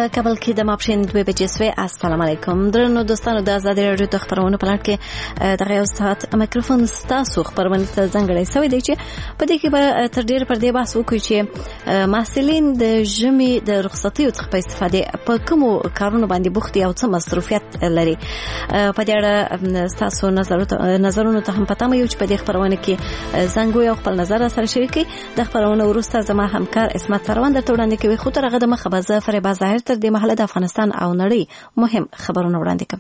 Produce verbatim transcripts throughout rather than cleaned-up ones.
په کابل کې د ماپښین دوه بجې سوې. السلام علیکم درنو دوستانو، د آزادۍ راډیو د خبرونو په لړ کې دغه یو ساعت میکروفون ستاسو خبرونه ته ځانګړی شوی دی چې په دې کې به تر ډېره پر دې بحث وکړو چې محصلین د ژمي د رخصتیو څخه په استفادې په کومو کارونو باندې بوخت دي او څه مصروفیت لري. په دې اړه ستاسو نظرونو ته هم پته مې یو چې په دې خبرونه کې زنګ وي او خپل نظر سره شریکي. د خبرونو وروسته زما همکار اسمت سروان درته وړاندې کوي، خو تر هغه د مخه به زه فریبا ظاهر تر دې مهاله د افغانستان او نړۍ مهم خبرونه وړاندې کوم.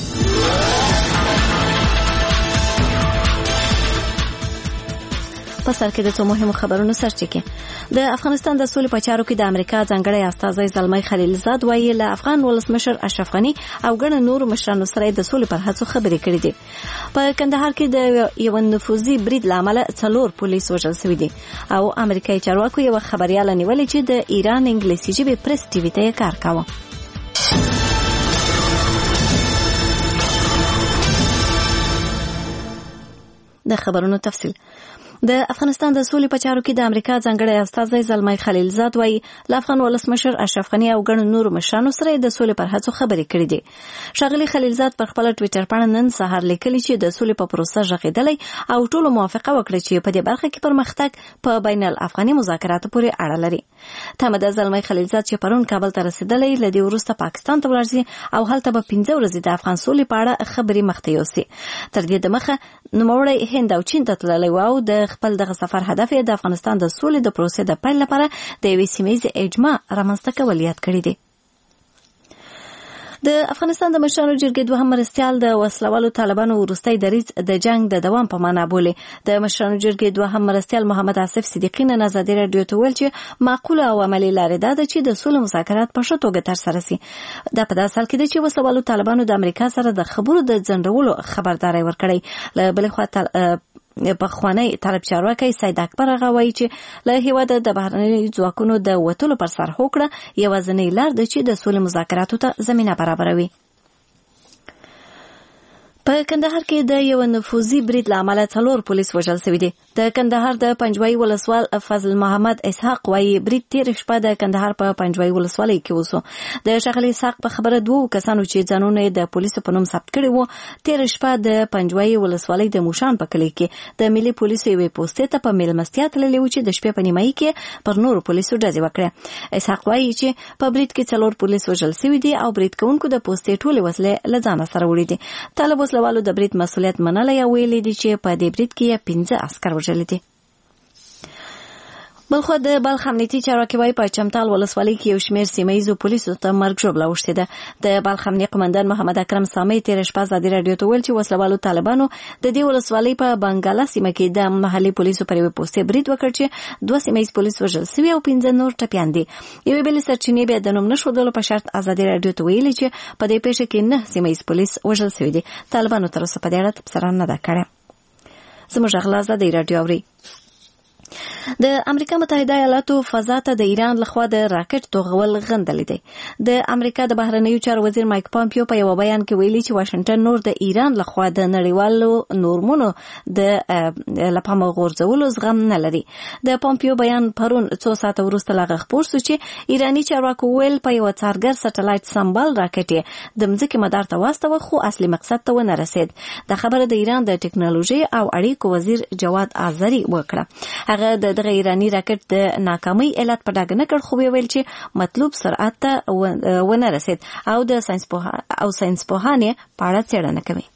په سر کې د څو مهمو خبرونو سرچینه د افغانستان د سولې په چارو کې د امریکا ځانګړی استازی زلمی خلیلزاد وایي له افغان ولسمشر اشرف غنی او ګڼ نور مشرانو سره د سولې پر هڅو خبرې کړې دي. په کندهار کې د یو نفوذي برید لامل څلور پولیس وژل شوي دي او امریکایي چارواکو یو خبريال نیولې چې د ایران انګلیسي ژبې پریس ټي وي ته کار کاوه. د خبرونو تفصیل. د افغانستان د سولې په چارو کې د امریکا ځانګړی استازی زلمی خلیلزاد وایي له افغان ولسمشر اشرف غنی او ګڼ نور مشرانو سره د سولې پر هڅو خبرې کړې دي. ښاغلي خلیلزاد پر خپل ټویټر باندې نن سهار لیکلي چې د سولې په پروسه ژغېدلی او ټولو موافقه وکړه چې په دې برخه کې پرمختګ په بین الافغاني مذاکراتو پورې اړه لري. تمه ده زلمی خلیلزاد چې پرون کابل ته رسیدلی له دې وروسته پاکستان ته ورځي او هلته به پنځه ورځې د افغان سولې په اړه خبرې مخته یوسي. تر دې دمخه نوموړی هند او چین ته تللی و او د خپل دغه سفر هدف یې د افغانستان د سولې د پروسې د پیل لپاره د یوې سیمه‌ییزې اجماع رامنځته کول یاد کړی دی. د افغانستان د مشرانو جرګې دوهم مرستیال د وسلوالو طالبانو وروستی دریځ د جنگ د دوام په معنا بولي. د مشرانو جرګې دوهم مرستیال محمد آصف صدیقی نن آزادۍ راډیو ته ویل چې معقوله او عملي لارې دا ده چې د سولې مذاکرات په ښه توګه ترسره سي. دا په داسې حال کې ده چې وسلوالو طالبانو د امریکا سره د خبرو د ځنډولو خبرداری ورکړی. له بلې خوا په خوانی طالب چارواکي سید اکبر هغه وایي چې له هیواده د بهرني ځواکونو د وټلو پر سر هوکړه یوازینی لار ده چې د سولې مذاکراتو ته زمينه برابروي. په کندهار کې د یو نفوذي برید لامل څلور پولیس وژل شوي دي. د کندهار د پنجوایي ولسوال فضل محمد اسحاق وایي برید تیر شپه د کندهار په پنجوایي ولسوالۍ کې وسو. د شغلي اسحاق په خبره دوه کسانو چې ځانونه د پولیسو په نوم ثبت کړي وو تیر شپه د پنجوایي ولسوالۍ د موشان په کلی کې د ملي پولیسو یوې پوسټې ته په میلمستیا تللي و چې د شپې په نیمایي کې پر نورو پولیسو ډزې وکړه. اسحاق وایي چې په برید کې څلور پولیس وژل شوي دي او برید کوونکو د پوسټې ټولې وسلې له ځانه سره وړي دي. طالب وسلوالو د برید مسؤلیت منلی او ویلي دي چې په دې برید کې پنځه عسکر وژلي دي. بلخو د بلخ امنیتي چارواکي وایي په چمتال ولسوالۍ کې یو شمېر سیمه‌ییزو پولیسو ته مرګ ژوبله اوښتې ده. د بلخ امنیه قمندان محمد اکرم سامي تېره شپه ازادي راډیو ته ویل چې وسلوالو طالبانو د دې ولسوالۍ په بنګاله سیمه کې د محلي پولیسو پر یوې پوستې برید وکړ چې دوه سیمه‌ییز پولیس وژل شوي او پنځه نور ټپیان دي. یوې بلې سرچینې بیا د نوم نه ښودلو په شرط ازادي راډیو ته ویلي چې په دې پیښه کې نه سیمه‌ییز پولیس وژل شوي دي. طالبانو تر اوسه په دې اړه تبصره نه ده کړې. زموږ غږ له ازادۍ راډیو اوري. د امریکا متحده ایالاتو فضا ته د ایران لخوا د راکټ توغول غندلی دی. د امریکا د بهرنیو چارو وزیر مایک پامپیو په یو بیان کې ویلي چې واشنگټن نور د ایران لخوا د نړیوالو نورمونو د لپاره غورځولو زغم نه لري. د پامپیو بیان پرون څو ساعته وروسته لا خبر شو چې ایرانی چارواکو ویل په یو څارګر سټلایټ سمبال راکټ د مځکې مدار ته واستوه خو اصلي مقصد ته ونه رسید. د خبره د ایران د ټکنالوژي او اړیکو وزیر جواد آذری وکړه. هغه د دغه ایرانی راکټ د ناکامۍ علت په ډاګه نه کړ خو ویل چې مطلوب سرعت ته ونه رسید او د ساينس پوهان او ساينس پوهان په اړه څېړنه کوي.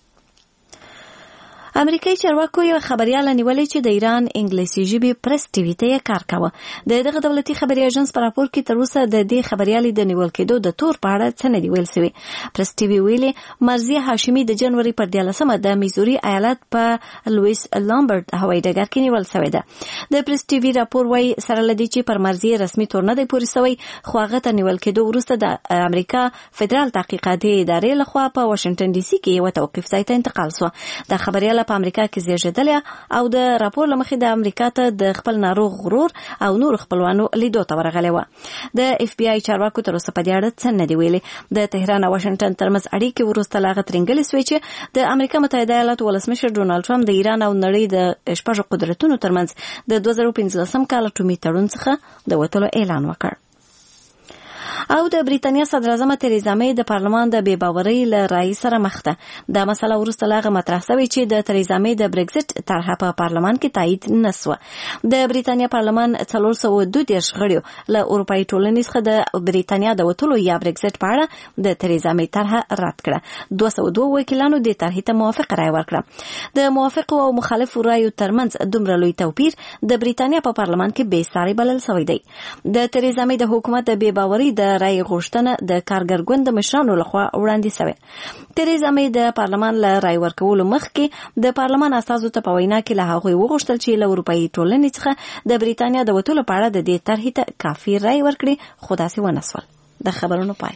امریکایي چارواکو یو خبريال نیولې چې د ایران انګلیسي ژبې پریس ټي وي ته کار کاوه. د دغه دولتي خبري اژانس په راپور کې تر اوسه د دې خبريالي د نیول کېدو د تور په اړه څه نه دی ویل شوی. پریس ټي وي ویلي مرزیه هاشمي د جنوري پر دیارلسمه د میزوري ایالت په لویس لامبرت هوایي ډګر کې نیول شوی ده. د پریس ټي وي راپور وايي سره لدی چې پر مرزیه رسمي تور نه دی پوری شوی خو هغه ته نیول کېدو وروسته د امریکا فدرال تحقیقاتي ادارې لخوا په واشنگټن ډي سي کې یو توقيف ځای ته انتقال شو. د خبريال په امریکا کې زیږیدل او د راپور لمخې د امریکا ته د خپل ناروغ غرور او نور خپلوانو لیدو ته ورغلی و. د اف بی آی چارواکو تر اوسه په دې اړه څه نه دی ویلي. د تهران او واشنگټن ترمنځ اړیکې وروسته لا غترنګلې شوې چې د امریکا متحده ایالاتو ولسمشر ډونالد ټرمپ د ایران او نړۍ د شپږ قدرتونو ترمنځ د دوه زره پنځلسم کال اټومي تړون څخه د وټلو اعلان وکړ. او د بریتانیا صدر اعظم تریزا مې د پارلمان د بې باورۍ له رئیس سره مخ ده. دا مسله وروسته له هغه مطرح شوې چې د تریزا مې د برګزټ طرحه په پارلمان کې تایید نه شوه. د بریتانیا پارلمان څلور سوه دوه دېرش غړیو له اروپایي ټولنې څخه د بریتانیا د وتلو یا برګزټ په اړه د تریزا مې طرحه رد کړه. دوه سوه دوه وکیلانو د طرحې ته موافقه رایه ورکړه. د موافقو او مخالفو رایو ترمنځ دومره لوی توپیر د بریتانیا په پارلمان کې بې ساري بلل شوی دی. د تریزا مې د حکومت د بې باورۍ د رایې غوښتنه د کارګر ګوند د مشرانو لخوا وړاندې شوې. تریزا مې د پارلمان له رایې ورکولو مخکې د پارلمان استازو ته په وینا کې له هغوی وغوښتل چې له اروپایي ټولنې څخه د بریتانیا د وتلو په اړه د دې طرحې ته کافي رایې ورکړي، خو داسې ونه شول. د خبرونو پای.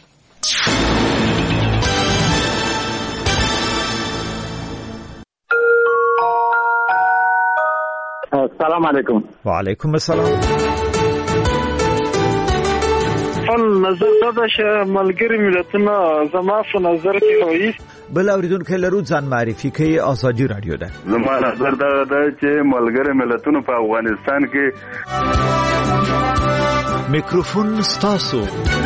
السلام علیکم. وعلیکم السلام. خپل نظر دا چې ملګری ملتونه زما په نظر کې وایي بل اوریدونکو لرو ځان معرفي کوي. آزادي رادیو ده. زما نظر دا ده چې ملګری ملتونه په افغانستان کې میکروفون ستاسو.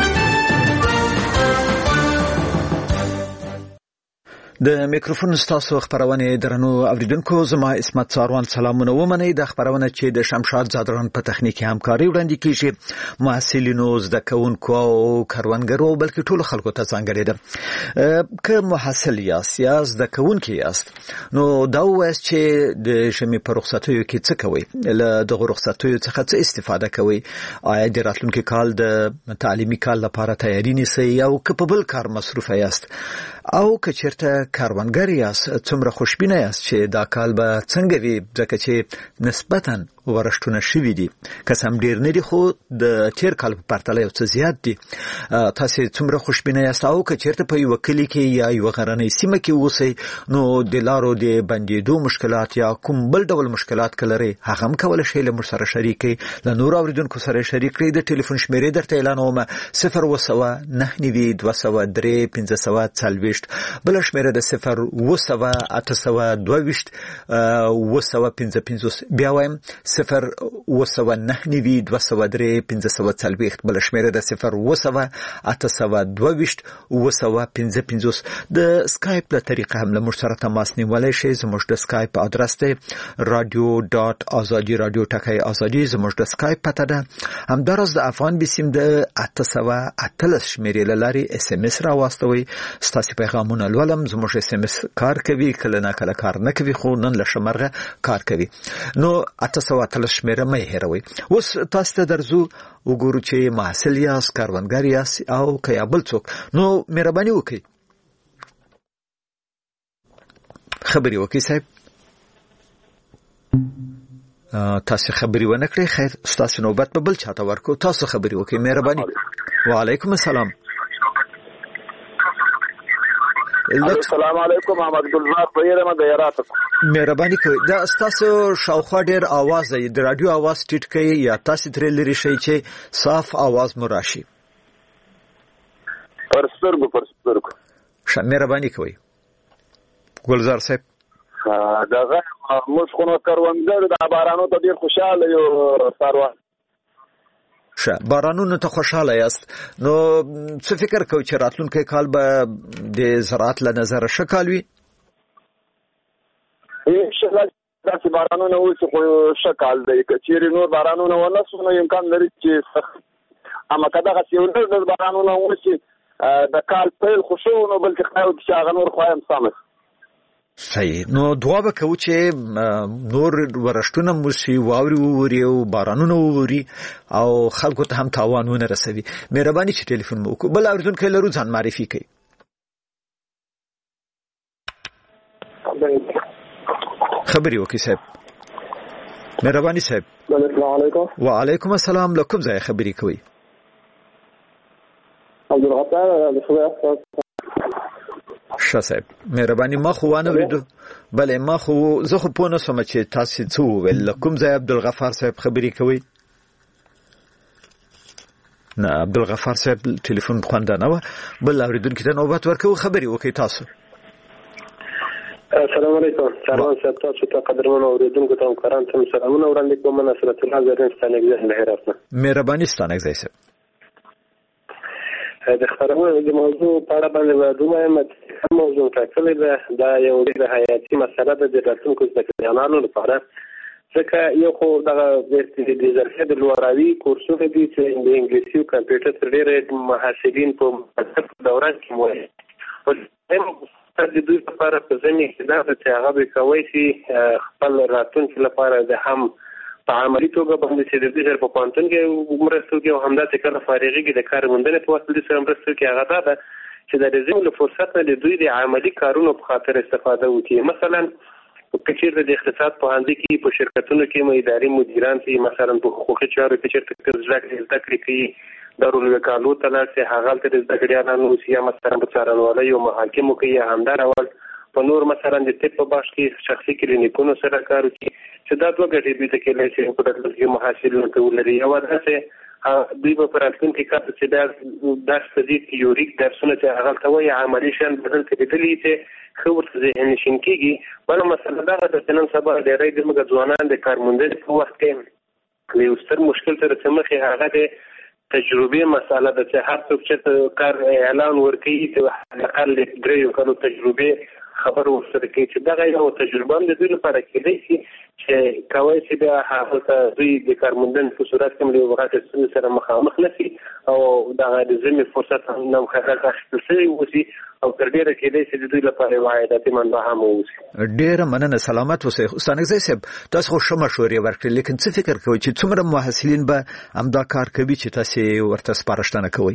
د میکروفون ستاسو خبرونه درنو اوریدونکو، زما اسمت څاروان سلامونه ومنئ. د خبرونه چې د شمشاد زادران په تخنیکی همکاري وړاندې کیږي محصلینو، زده کوونکو او کاروانګرو بلکې ټول خلکو ته ځانګړې ده. که محصل یاست یا زده کوونکی یاست نو دا وایي چې د ژمي په رخصتیو کې څه کوئ، له دغه رخصتیو څخه څه استفاده کوئ، آیا د راتلونکي کال د تعلیمي کال لپاره تیاری نیسئ او که په بل کار مصروف یاست، او که چیرته کاروانګر یاست څومره خوشبینه یاست چې دا کال به څنګه وي، ځکه چې نسبتاً ورشتونه شوي دي، که سم ډیر نه دي خو د تیر کال په پرتله یو څه زیات دي. تاسو څومره خوشبینه یاست، او که چیرته په یو کلی کې یا یو غرنۍ سیمه کې اوسئ نو د لارو د بندیدو مشکلات یا کوم بل ډول مشکلات کلري، هغه هم کولای شئ له موږ سره شریک کړئ. له نور اوریدونکو سره شریک کړئ. د ټلیفون شمیرې درته اعلانوم: صفر اوه سوه نهه نوي دوه سوه درې پنځه سوه څلوېښت، بل شمیره د صفر اوه سوه اته سوه دوه ویشت اوه سوه پنځه پنځوس. بیا وایم صفر اوه سوه نهه نوي دوه سوه درې پنځه سوه څلوېښت، بل شمیره د صفر اوه سوه اته سوه دوه ویشت اوه سوه پنځه پنځوس. د سکایپ له طریقه هم له موږ سره تماس نیولی شئ. زموږ د سکایپ ادرس دی رادیو ډاټ ازادي رادیو ټکی ازادي. زموږ د سکایپ پته ده. همداراز د افغان بسیم د اته سوه اتلس شمیرې له لارې اس ام اس راواستوئ. ستاسو پیغامونه لولم. زموږ اس ام اس کار کوي، کله نه کله کار نه کوي، خو نن له شمرغه کار کوي. نو اته سوه اتلس شمیره مې هېروئ. اوس تاسو ته درځو وګورو چې محصل یاست، کاروانګر یاست او که یا بل څوک، نو مهرباني وکړئ خبرې وکړئ. صاحب تاسو خبرې ونه کړئ، خیر تاسو نوبت په بل چاته ورکو. تاسو خبرې وکړئ مهرباني. وعلیکم السلام. السلام علیکم. محمد ګلزار پیرم د یارات. مهرباني کوئ دا تاسو شاوخوا ډیر आवाज دی، د رادیو आवाज ټیټ کړئ یا تاسو ترې لري شئ چې صاف आवाज مو راشي. پرسترګو پرسترګو ښه مهرباني کوئ ګلزار صاحب. دغه موږ خو نو کاروانګر د بارانو ته ډیر خوشاله یو ساروان. ښه بارانونو ته خوشاله یاست، نو څه فکر کوئ چې راتلونکی کال به د زراعت له نظره ښه کال وي؟ انشاءالله داسې بارانونه اوسي خو ښه کال دی. که چیرې نور بارانونه ونه شو نو امکان لري چې سخت، اما که دغسې یو لږ لږ بارانونه اوسي د کال پیل خو ښه و، نو بلکې خدای وکړي چې هغه نور خوایم سمه. صحیح. نو دعا به کوو چې نور ورشتونه مو شي، واوري ووري او بارانونه ووري او خلکو ته هم تاوان ونه رسوي. مهرباني چې ټلیفون مو وکړو. بل اوریدونکی لرو، ځان معرفي کړئ. خبرې وکړئ صاحب. مهرباني صاحب. السلام علیکم. وعلیکم السلام. له کوم ځای خبرې کوئ؟ عبدالغفار. ښه صاحب مهرباني. ما خو وانه وریدو. بله ما خو زه خو پوه نه شوم چې تاسو څه وویل. له کوم ځای عبدالغفار صاحب خبرې کوئ؟ نه عبدالغفار صاحب ټلیفون خونده نه وه. بل اوریدونکي ته نوبت ورکوو. خبرې وکړئ تاسو. السلام علیکم. سلام صاحب تاسو ته قدرمن اوریدونکو ته همکاران ته سلامونه وړاندې کوم. نصرت الله زرین ستانکزی له هرات نه. مهرباني ستانکزی صاحب. د خبرونو د موضوع په اړه باندې دوه موضوع ټاکلې ده. دا یو ډېر حیاتي مسله ده د راتلونکو زده کوونکو لپاره، ځکه یو خو دغه د ظرفیت د لوړاوي کورسونه دي چې د انګلیسي او کمپیوټر تر ډېره محصلین په دوران کې موجود د دوی لپاره په ځینې کې دا چې هغه به کولی شي خپل راتلونکي لپاره د هم په عملي توګه باندې چې د دوی سره په پوهنتون کې مرسته وکړي او همداسې کله فارغېږي د کار موندنې په واسطه دوی سره مرسته وکړي. هغه دا ده چې د رزم له فرصت نه د دوی د عملي کارونو په خاطر استفاده وکړي. مثلا په چیرته د اقتصاد پوهنځي کې په شرکتونو کې مو اداري مدیران چې مثلا په حقوقي چارو کې چیرته زده کړې کوي دارالوکالو ته لاړ شي، هغه هلته د زده کړیالانو اوسي، یا مثلا په څارنوالۍ او محاکمو کې یا همدا ډول په نور مثلا د طب په بخش کې شخصي کلینیکونو سره کار وکړي، چې دا دوه ګټې دوی ته کېدای شي په راتلونکي کې محصلینو ته ولري. یوه دا چې دوی به په راتلونکي کال چې دا درس په دې تیوریک درسونه چې هغه ته وایي عملي شیان بدل کېدلي چې ښه ورته ذهننشین کېږي. بله مسله دغه ده چې نن سبا ډېری زموږ ځوانان د کار موندنې په وخت کې له یو ستر مشکل سره چې مخ یې هغه د تجربې مسله ده چې هر څوک چې کار اعلان ورکوي چې حداقل درېیو کالو تجربې خبر ورسره کوي، چې دغه یو تجربه هم د دوی لپاره کېدای شي چې کولی شي بیا هلته دوی د کار موندنې په صورت کې هم له یو غټې ستونزې سره مخامخ نه شي او دغه د ژمې فرصت هم نه هلته اخیستل شوی واوسي او تر ډېره کېدای شي د دوی لپاره یو عایداتي منبع هم واوسي. ډېره مننه، سلامت اوسئ. استانګزی صاحب، تاسو خو ښه مشورې ورکړې، لیکن څه فکر کوئ چې څومره محصلین به همدا کار کوي چې تاسې ورته سپارښتنه کوئ؟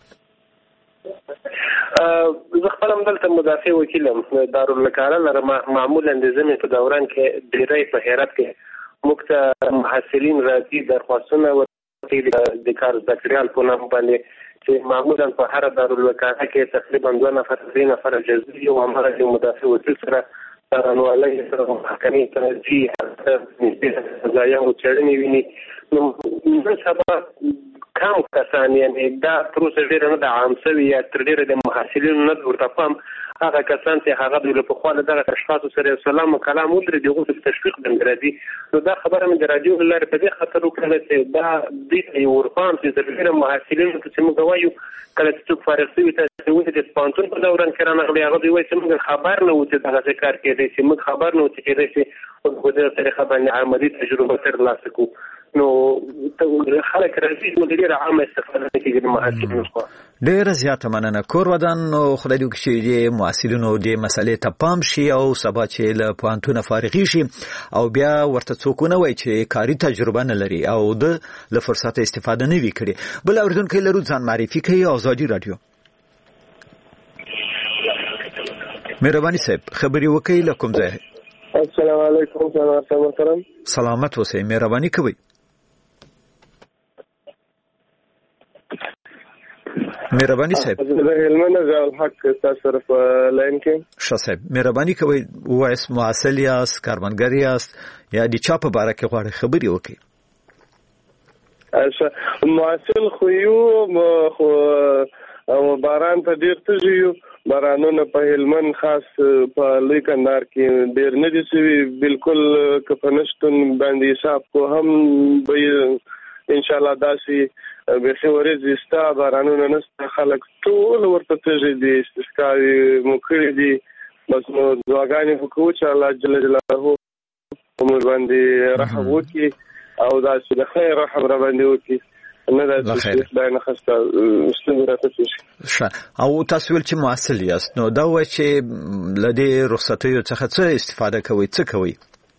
زه خپل هم دلته مدافع وکیل یم. دارالوکاله لره معمولا د ژمي په دوران کې ډېری په هرات کې موږ ته محصلین راځي، درخواستونه ورکوي د کار زده کړیال په نام باندې، چې معمولا په هره دارالوکاله کې تقریبا دوه نفر درې نفره جزوي او همغه مدافع وکیل سره څارنوالۍ سره محکمې ته ځي، هلته ځایانو څېړنې ویني. نو نن سبا کم کسان، یعنې دا پروسه ډېره نه ده عام شوې یا تر ډېره د محصلینو نه ورته پام، هغه کسان چې هغه دوی له پخوا له دغه اشخاصو سره یو سلام و کلام ولري د هغوی په تشویق باندې راځي. نو دا خبره مې د راډیو له لارې په دې خاطر وکړله چې دا دوی ته یې ورپام چې تر ډېره محصلینو ته چې موږ وایو کله چې څوک فارغ شوي تاسې ولې د پوهنتون په دوران کې رانغلي، هغه دوی وایي چې موږ خبر نه وو چې دغسې کار کېدی شي، موږ خبر نه وو چې کېدای شي په دې طریقه باندې عملي تجربه ترلاسه کړو. نو خلک راځي نو ډېره عامه استفاده کېږي د محصلینو څخه. ډېره زیاته مننه. کور ودان نو خدای دې وکړي چې د محصلینو دې مسلې ته پام شي او سبا چې له پوهنتونه فارغېږي او بیا ورته څوک ونه وایي چې کاري تجربه نه لري او د له فرصته استفاده نه وي کړې. بل اورېدونکی لرو، ځان معرفي کوي. ازادي راډیو. مهرباني صاحب، خبرې وکړئ له کوم ځای؟ السلام علیکم. سلام محترم. سلامت اوسئ، مهرباني کوئ. مهرباني صاحب، زه هلمند ضیاء الحق تاسو سره په لاین کې. ښه صاحب، مهرباني کوئ ووایاست محصل یاست، کارمندګر یاست یا د چا په باره کې غواړئ خبرې وکړئ؟ اچھا، محصل خو یو خو باران ته ډېر تږي یو، بارانونه په هلمند خاص په لوی کندهار کې ډېر نه دي شوي، بالکل که په نشتون باندې حساب کو هم به انشاءالله داسې بیخي ورځې ستا بارانونه نشته، خلک ټول ورته تږي دي، استسقاوې مو کړي دي. بس نو دعاګانې خو کوو چې الله جل جلاله په موږ باندې رحم وکړي او داسې د خیر رحم را باندې وکړي، نه داسې چې خدای نه خواسته ستونزې راته پېښ شي. ښه، او تاسو ویل چې محصل یاست، نو دا ووایئ چې له دې رخصتیو څخه څه استفاده کوئ، څه کوئ؟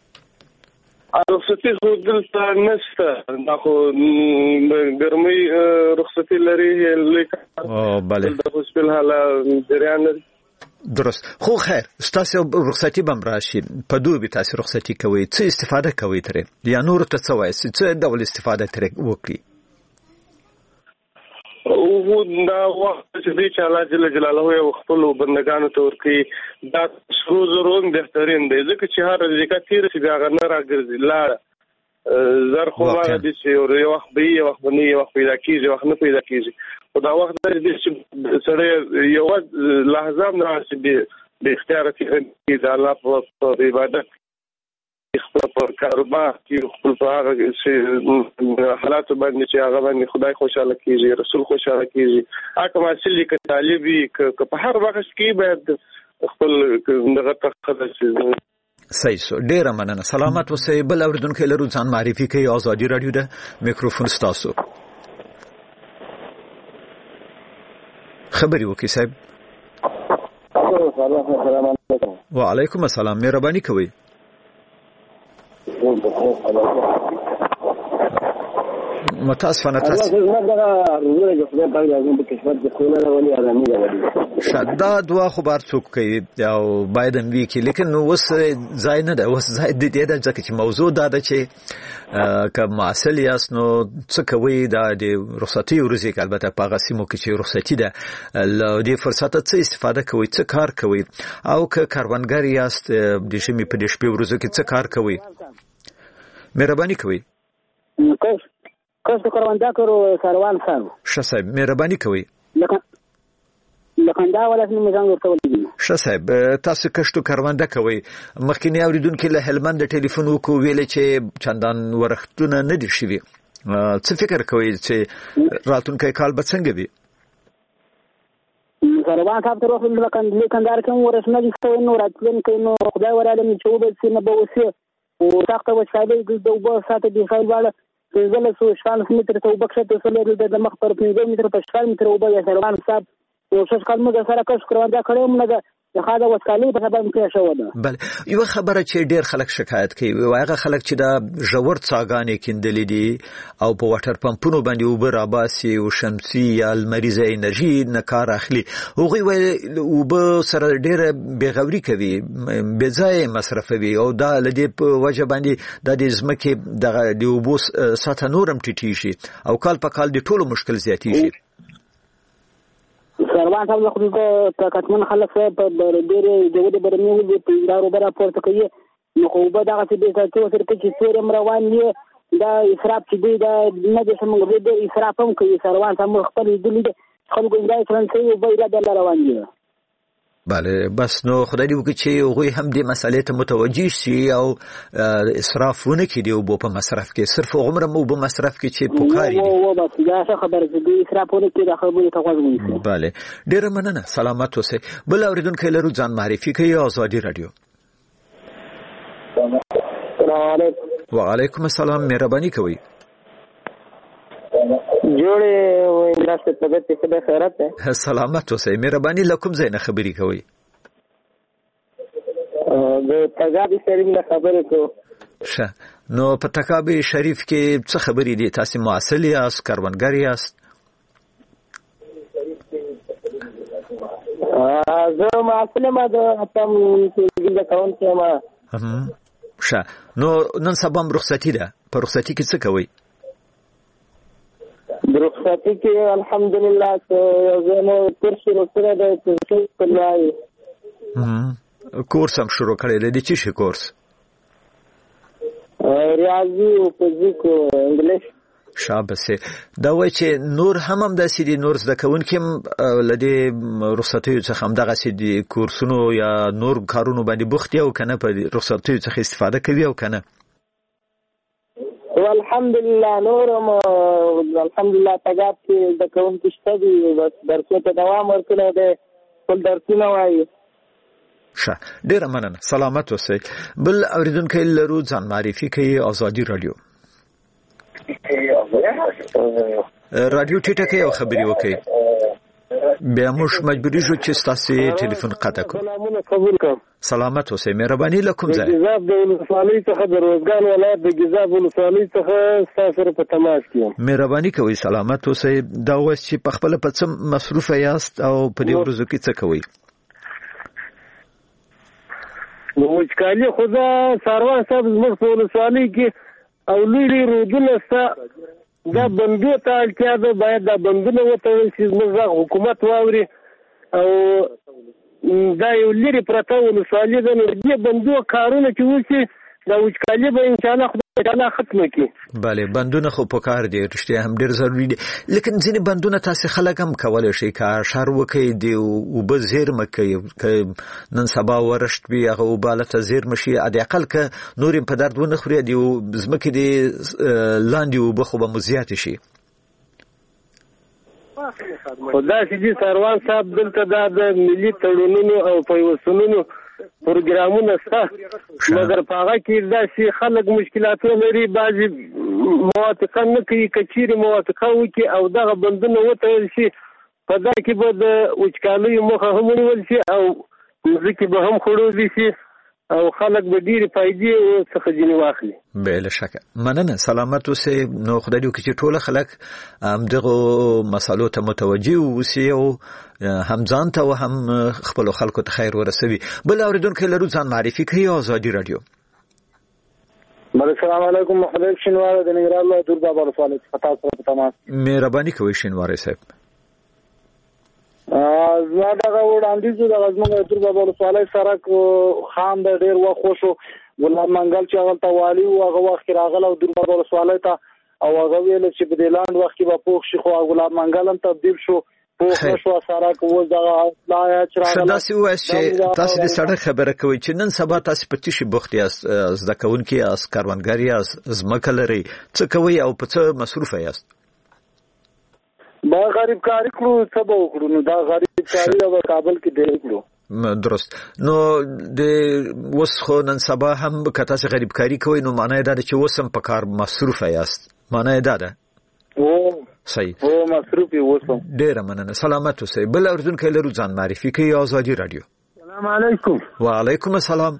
رخصتي خو دلته نشته، دا خو ګرمۍ رخصتي لري لوی کار، دلته خو فلحال جریان لري. درست. خو خیر، ستاسو رخصتي به هم راشي، په دوبي تاسو رخصتي کوئ، څه استفاده کوئ ترې یا نورو ته څه وایئ، څه ډول استفاده ترې وکړي؟ او دا وخت چې دی چې الله جل جلاله یو خپل بندگانو ته ورکړي دا شروع ضرور بهترین دی، ځکه چې هر ځکه تیر چې دا غنه راګرځي لاړه زر خو ما دي چې یو وخت به یو وخت نه یو وخت پیدا کیږي، وخت نه پیدا کیږي. او دا وخت دی چې سره یو لحظه نه راشي به اختیار کې د الله په عبادت خپل په کاروبار کې خپل په هغه حالات باندې چې هغه باندې خدای خوشاله کیږي رسول خوشاله کیږي هغه محصل کې طالبي که په هر وخت کې باید خپل دغه تخصص صحیح سو ډیر مننه سلامت اوسئ بل اوریدونکو لرو ځان معرفي کوي ازادي رادیو ده میکروفون ستاسو خبري وکي صاحب وعلیکم السلام مهرباني کوي متاسفانه تاسو شداد دوا خو بار څوک کوي او باید هم وی کی لیکن وس ځای نه ده وس ځای د دې د ځکه چې موضوع دا ده چې که معسل یاس نو څه کوي دا د رخصتي ورځې البته په غسیمو کې چې رخصتي ده ل دې فرصت څخه استفاده کوي څه کار کوي او که کاروانګر یاست د شمی په دې شپې ورځو کې څه کار کوي مهرباني کوي کس کاروانګر کاروان سره ښه صاحب مهرباني کوي لکه لکه ولا نظام ورته ښه صاحب تاسو کښتو کاروانده کوي مخکینی اوریدونکو له هلمند ټلیفون وکړو ویل چې چندان ورختونه نه دي شوي څه فکر کوي چې راتلونکي کال به څنګه وي کاروان صاحب تر وخت لکه لیکندار کوم ورسنه دي نو راتلونکي نو خدای وراله چې وبل سینه به وسه او تاخته وسایل د وبو ساته دی خیر واله زله سو شان متر ته وبخښه ته سره د مخ پر پنځه متر په شان متر وبو یا کاروان صاحب او څه کلمه د سره کښ کارواندا کړم نه د خاله وسکالي په سبب کې شو ده بل یو خبره چې ډیر خلک شکایت کوي واغه خلک چې دا ژور څاګانې کیندلې دي او په واټر پمپونو باندې اوبه راباسي او شمسي یا لمریزه انرژي نه کار اخلي هغه وایي اوبه سره ډیر بیغوري کوي بې ځای مصرفوي او دا لدی په وجه باندې د ځمکې د اوبو سطح نورم ټیټیږي او کال په کال د ټولو مشکل زیاتیږي کاروان صاحب خو د کټمن خلک په ډېرې جوړې برمي دي په دارو برا پورته کوي نو خو به دغه څه د تاسو سره کې سورم روان دي دا اسراف چې دی دا نه د سمګ د اسراف هم کوي کاروان صاحب خپل دي خلکو ځای فرانسوي او بیره د روان دي بله بس نو خدای دې وکړي چې هغوی هم دې مسئلې ته متوجه شي او اسراف ونه کړي د اوبو په مصرف کې صرف هغومره اوبه مصرف کړي چې پکار دي او بس دا څه خبره ده د اسراف ونه کړي د خبرې ته غوږ ونیسئ بله ډېره مننه سلامت اوسئ بل اورېدونکی لرو ځان معرفي کوي ازادي راډیو السلام علیکم وعلیکم السلام مهرباني کوي جوړې ویناسته طبيعت څه به خیرات ده سلامت اوسئ مهرباني لکم زین خبري کوي د تګابي شریف نه خبرې کو ښه نو په تګابي شریف کې څه خبرې دي تاسو معسل یاست کاروانګر یاست زه معسل ما د اتم کې د کاون کې ما ښه نو نن سبا رخصتي ده په رخصتي کې څه کوي رخصتي کې الحمدلله زه نو تر شروع سره د څه کولای کورس هم شروع کړی دی چې شي کورس ریاضي او فزیک او انګلیش شابسه دا وای چې نور هم هم د سیدی نور زده کوونکې لدی رخصتي څخه هم دغه سیدی کورسونو یا نور کارونو باندې بوخت یو کنه په رخصتي څخه استفاده کوي او کنه والحمدلله نورم الحمدلله تګاب کې د کوم کې شته دي بس درسونه ته دوام ورکړی دی ټول درسونه وایي ښه ډېره مننه سلامت اوسئ بل اورېدونکی لرو ځان معرفي کوي ازادي راډیو راډیو ټیټه کوي او خبرې وکړي بیا موږ مجبوري شو چې ستاسو ټلیفون قطع کړو سلامت اوسئ مهرباني لکم ځای ګیزاب د ولسوالۍ څخه د روزګان ولایت د ګیزاب ولسوالۍ څخه ستاسو سره په تماس کې یم مهرباني کوئ سلامت اوسئ دا اوس چې په خپل په څه مصروف یاست او په دې ورځو کې څه کوئ نو وچکالي خو دا ساروان صاحب زموږ په ولسوالۍ کې او لوی رودونه شته دا بندو ته اړتیا ده باید دا بندونه وتړل شي زموږ حکومت واوري او دا یو لري پرته ولسوالۍ ده نو دې بندو کارونه چې وشي دا وچکالي به انشاءالله خدای تعالی ختمه کړي. بله بندونه خو پکار دي رښتیا هم ډېر ضروري دي لیکن ځینې بندونه تاسې خلک هم کولی شي که شر وکړي د اوبه زیرمه کوي که نن سبا ورشت وي هغه اوبه هلته زیرمه شي حداقل که نور یې په درد ونه خوري د ځمکې د لاندې اوبه خو به مو زیاتې شي. خو داسې دي سروان صاحب دلته دا د ملي تړونونو او پیوستونونو پروګرامونه شته مګر په هغه کې داسې خلک مشکلاتونه لري بعضې موافقه نه کوي که چیرې موافقه وکړي او دغه بندونه وتړل شي په دا کې به د وچکالیو مخه هم ونیول شي او مځکې به هم خړوبې شي او خلک به ډېرې فایدې څخه ځینې واخلي. بله شکه مننه سلامت اوسئ. نو خدای دې وکړي چې ټوله خلک همدغو مسالو ته متوجه واوسي او هم ځان ته او هم خپلو خلکو ته خیر ورسوي. بل اورېدونکی لرو ځان معرفي کوي ازادي راډیو. السلام علیکم محمد شینواری د ننګرهار له دور بابا ولسوالۍ څخه تاسو سره په تماس. مهرباني کوئ شینواری صاحب. زما دغه وړاندیز د غزمن دور بابا ولسوالۍ سړک خام د ډېر وخت وشو ګلاب منګل چې هغه ته والی و هغه وخت کې راغله او دور بابا ولسوالۍ ته او هغه ویل چې په دې لاند وخت کې به پوښ شي خو ګلاب منګل هم تبدیل شو پوښ شو سړک اوس دغه لا چې راغله. داسې ووایاست چې تاسو د سړک خبره کوئ چې نن سبا تاسو په څه شي بوخت یاست زده کوونکي یاست کروندګر یاست ځمکه لرئ څه کوئ او په څه مصروفه یاست؟ با غریب کاری کړو څه به وکړو نو دا غریب کاری او کابل کې دی کړو. درست. نو د اوس خو نن سبا هم که تاسو غریب کاری کوئ نو معنی دا ده چې اوس هم په کار مصروفه یاست معنی دا ده؟ او صحیح او مصروف یې اوس هم. ډېره مننه سلامت اوسئ. بل اورېدونکی لرو ځان معرفي کوي ازادي راډیو. سلام علیکم. وعلیکم السلام.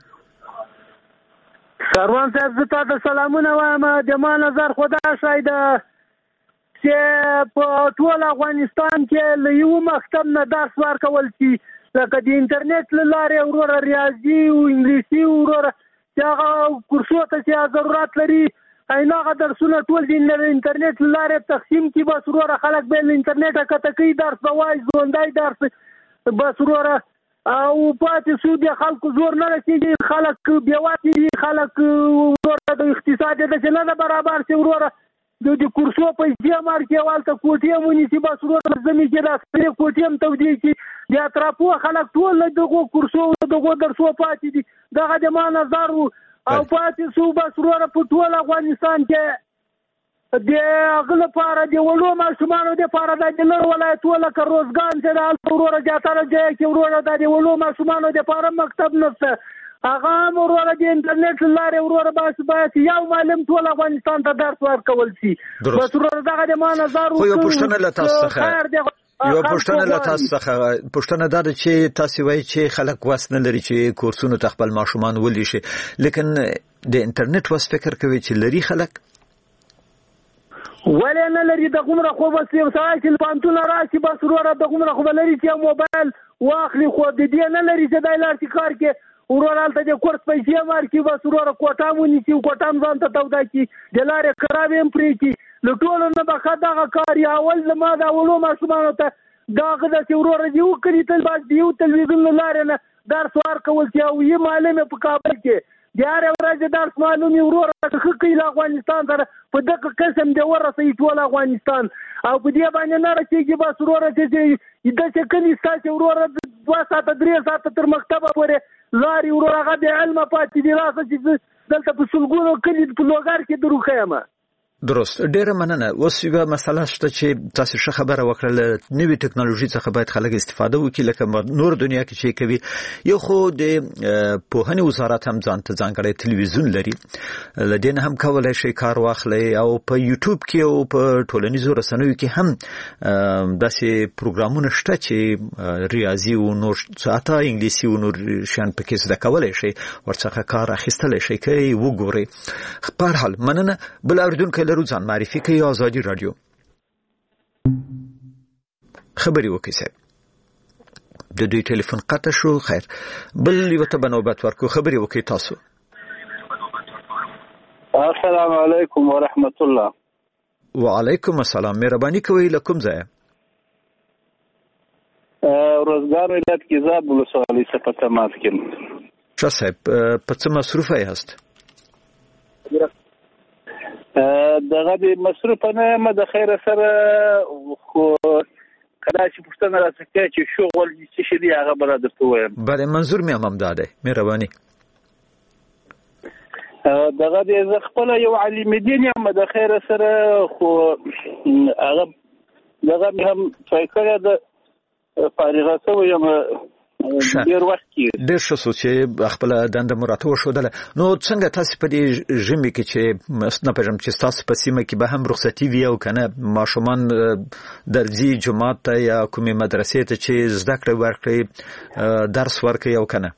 سروان صاحب زه تا ته سلامونه وایم. د ما نظر خو دا شی ده چې په ټول افغانستان کې له یو مکتب نه درس ورکول شي لکه د انټرنیټ له لارې وروره ریاضي او انګلیسي وروره چې هغه کورسو ته چې ضرورت لري هغه درسونه ټول د انټرنیټ له لارې تقسیم کړي بس وروره خلک به له انټرنیټه کته کوي درس به وایي ژوندی درس بس وروره او پاتې سو د خلکو زور نه رسېږي خلک بېواتې دي خلک وروره د اقتصاد د چې نه ده برابر شي وروره د د کورسو پیسې مارکې والته کوټې ونیسي بس وروره زمي کې دا سپرې کوټې هم تودې شي د اطرافو خلک ټول دغو کورسو دغو درسو پاتې دي دغه د ما نظر او پاتې سو بس وروره په ټول افغانستان کې د هغه لپاره د وړو ماشومانو دپاره دا د لر ولایتو لکه روزګان چې د هلته وروره زیاتره ځای کې وروره دا د وړو ماشومانو دپاره مکتب نشته هغه هم وروره د انټرنیټ له لارې وروره بس باید یو معلم ټول افغانستان ته درس ورکول شي بس وروره دغه د ما نظر خو یو پوښتنه له تاسو څخه یو پوښتنه له تاسو څخه پوښتنه دا ده چې تاسو وایي چې خلک وس نه لري چې کورسونو ته خپل ماشومان ولي شي لیکن د انټرنیټ وس فکر کوي چې لري خلک ولې نه لري دغومره خو بس یو سړی چې پوهنتون راشي بس وروره دغومره خو به لري چې موبایل واخلي خو د دې نه لري چې دی لاړ شي کار کې وروره هلته د کورس پیسې ورکړي بس وروره کوټه هم ونیسي کوټه هم ځان ته توده کړي د لارې خرابې هم پرې کړي له ټولو نه به ښه دغه کار یا اول زما دا وړو ماشومانو ته دغه داسې وروره د یو کلي تل باید د یو تلویزیون له لارې نه درس ورکول شي او یې معلم یې په کابل کې د هرې ورځې درس معلوم یې وروره ښه کوي له افغانستان سره په دغه قسم دې ورسوي ټول افغانستان او په دې باندې نه رسېږي بس وروره چې داسې کلي شته چې وروره دوه ساعته درې ساعته تر مکتبه پورې لارې وروره هغه بې علمه پاتې دي راسه چې دلته په سلګونو کلي په لوګر کې دروښه یم. درست ډیره مننه. اوس یو مسله شته چې تاسو ښه خبره وکړه نوې ټکنالوژي څخه باید خلک استفاده وکړي لکه نور دنیا کې چې کوي یو خو د پوهنې وزارت هم ځان ته ځانګړی تلویزیون لري لدین هم کولای شي کار واخلي او په یوټیوب کې او په ټولنیزو رسنیو کې هم داسې پروګرامونه شته چې ریاضي او نور ساته انګلیسي او نور شان پکې زده کولای شي ورڅخه کار اخیستل شي کوي وګوري. په هر حال مننه. بل اردن لرو ځان معرفي کوي ازادي راډیو. خبري وکړئ صاحب د دوی ټلیفون قطع شو. خیر بل یو ته بنوبت ورکو خبري وکړئ تاسو. السلام علیکم ورحمت الله. وعلیکم السلام. مهرباني کوئ له کوم ځای؟ روزګار ولایت کې زاب ولسوالۍ څخه تماس کوم. ښه صاحب په څه مصروفه یاست؟ دغه د مصرف نه مده خیر سره خو کله چې پښتنه راځي چې شغل چې شي دی هغه بل درته وایم. بله منظور مې هم داده مهرباني. دغه د خپل یو علم دین یم د خیر سره خو هغه دغه هم څنګه د فارغه سو یم ډیر وخت کې ډیر ښه سوچ خپل دنده مراته وشودله. نو څنګه تاسو په دې ژمي کې چې مسنه پېژم چې تاسو په سیمه کې به هم رخصتي وي او کنه ماشومان درځي جماعت ته یا کومې مدرسې ته چې زده کړې ورکړي درس ورکړي او کنه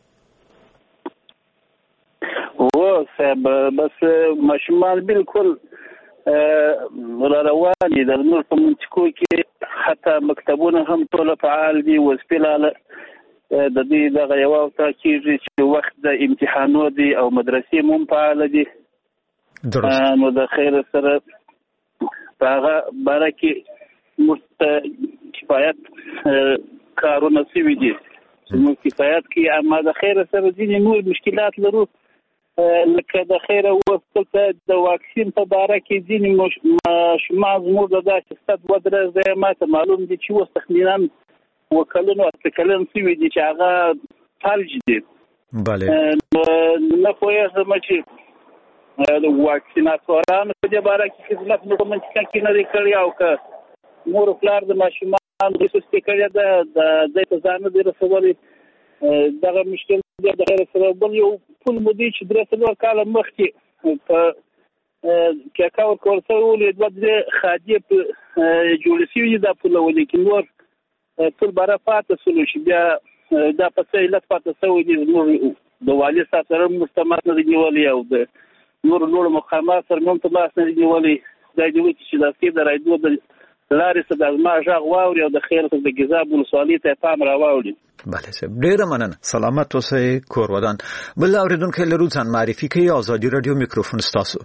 و صاحب بس ماشومان بالکل را روان دي د نور په منطقو کې حتی مکتبونه هم ټول فعال دي وسپیلاله د دې دغه یو تا کېږي چې وخت د امتحانو دي او مدرسې هم فعال دي. نو د خیر سره په هغه باره کې موږ کفایت کارونه سوي دي موږ کفایت کې اما د خیر سره ځینې نور مشکلات لرو لکه د خیر وسته د واکسین په باره کې ځینې ماشومان زموږ د داسې ستد ودرې دی ماته معلوم دي چې اوس تخمیناً وکلنو اتکلن سوي دي چې هغه فالج دي. بله نه پوهېږم چې د واکسیناتورانو په دې باره کې خدمت په منطقه کې نه دی کړی او که مور پلار د ماشومان د سستي کړی ده د دې په ځان نه دی رسولی دغه مشکل دی. د غیر سره بل یو پول مودي چې درې څلور کاله مخکې په کاکا ورکول سوی ولې دوه درې خادیې په جوړې سوي دي دا پوله ولیکن نور ټول باره پاته سلو چې بیا دا په څه علت پاته سوی دي زموږ د والي صاحب سره مستمات نه دي نیولي او د نورو لوړو مقامات سره هم تماس نه دي نیولي. دا دې وایي چې د اسکې د رایدو د لارې څخه د زما غږ واوري او د خیر څخه د ګیزاب ولسوالۍ ته پام راواوړي. بله صاحب ډېره مننه. سلامت اوسئ کور ودان. بل اورېدونکی لرو ځان معرفي کوي. ازادي راډیو میکروفون ستاسو.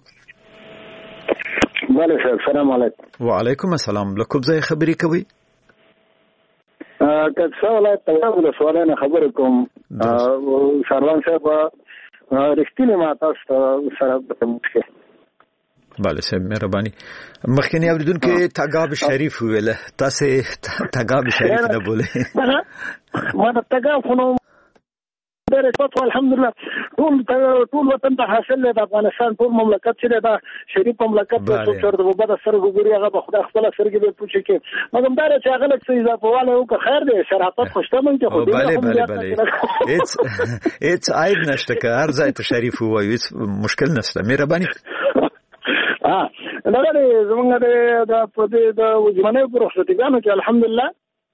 بله صاحب سلام علیکم. وعلیکم السلام. له کوم ځای خبرې کوئ؟ کڅا ولایت تګاب له سوالانه خبرې کوم. شاروان صاحب رښتینی ما تاسو سره په بله صاحب مهرباني. مخکنی اوریدونکو تګاب شریف ویله تاسو تګاب شریف نه بوله ما د تګاب خو ډېر ښه الحمدلله ټول ټول وطن ته حاصل دی. د افغانستان ټول مملکت چې دا شریف مملکت د څو چر د وبد سره وګوري هغه به خدای خپل سرګي به پوښي کې مګم دا چې هغه لکه څه اضافه واله او که خیر دی شرافت خوشتمن کې خو دی. بله بله بله هیڅ هیڅ عیب نشته که هر ځای ته شریف وایي هیڅ مشکل نشته. مهرباني. ها دا زمونږ د په دې د وجمنه پر رخصتګانو کې الحمدلله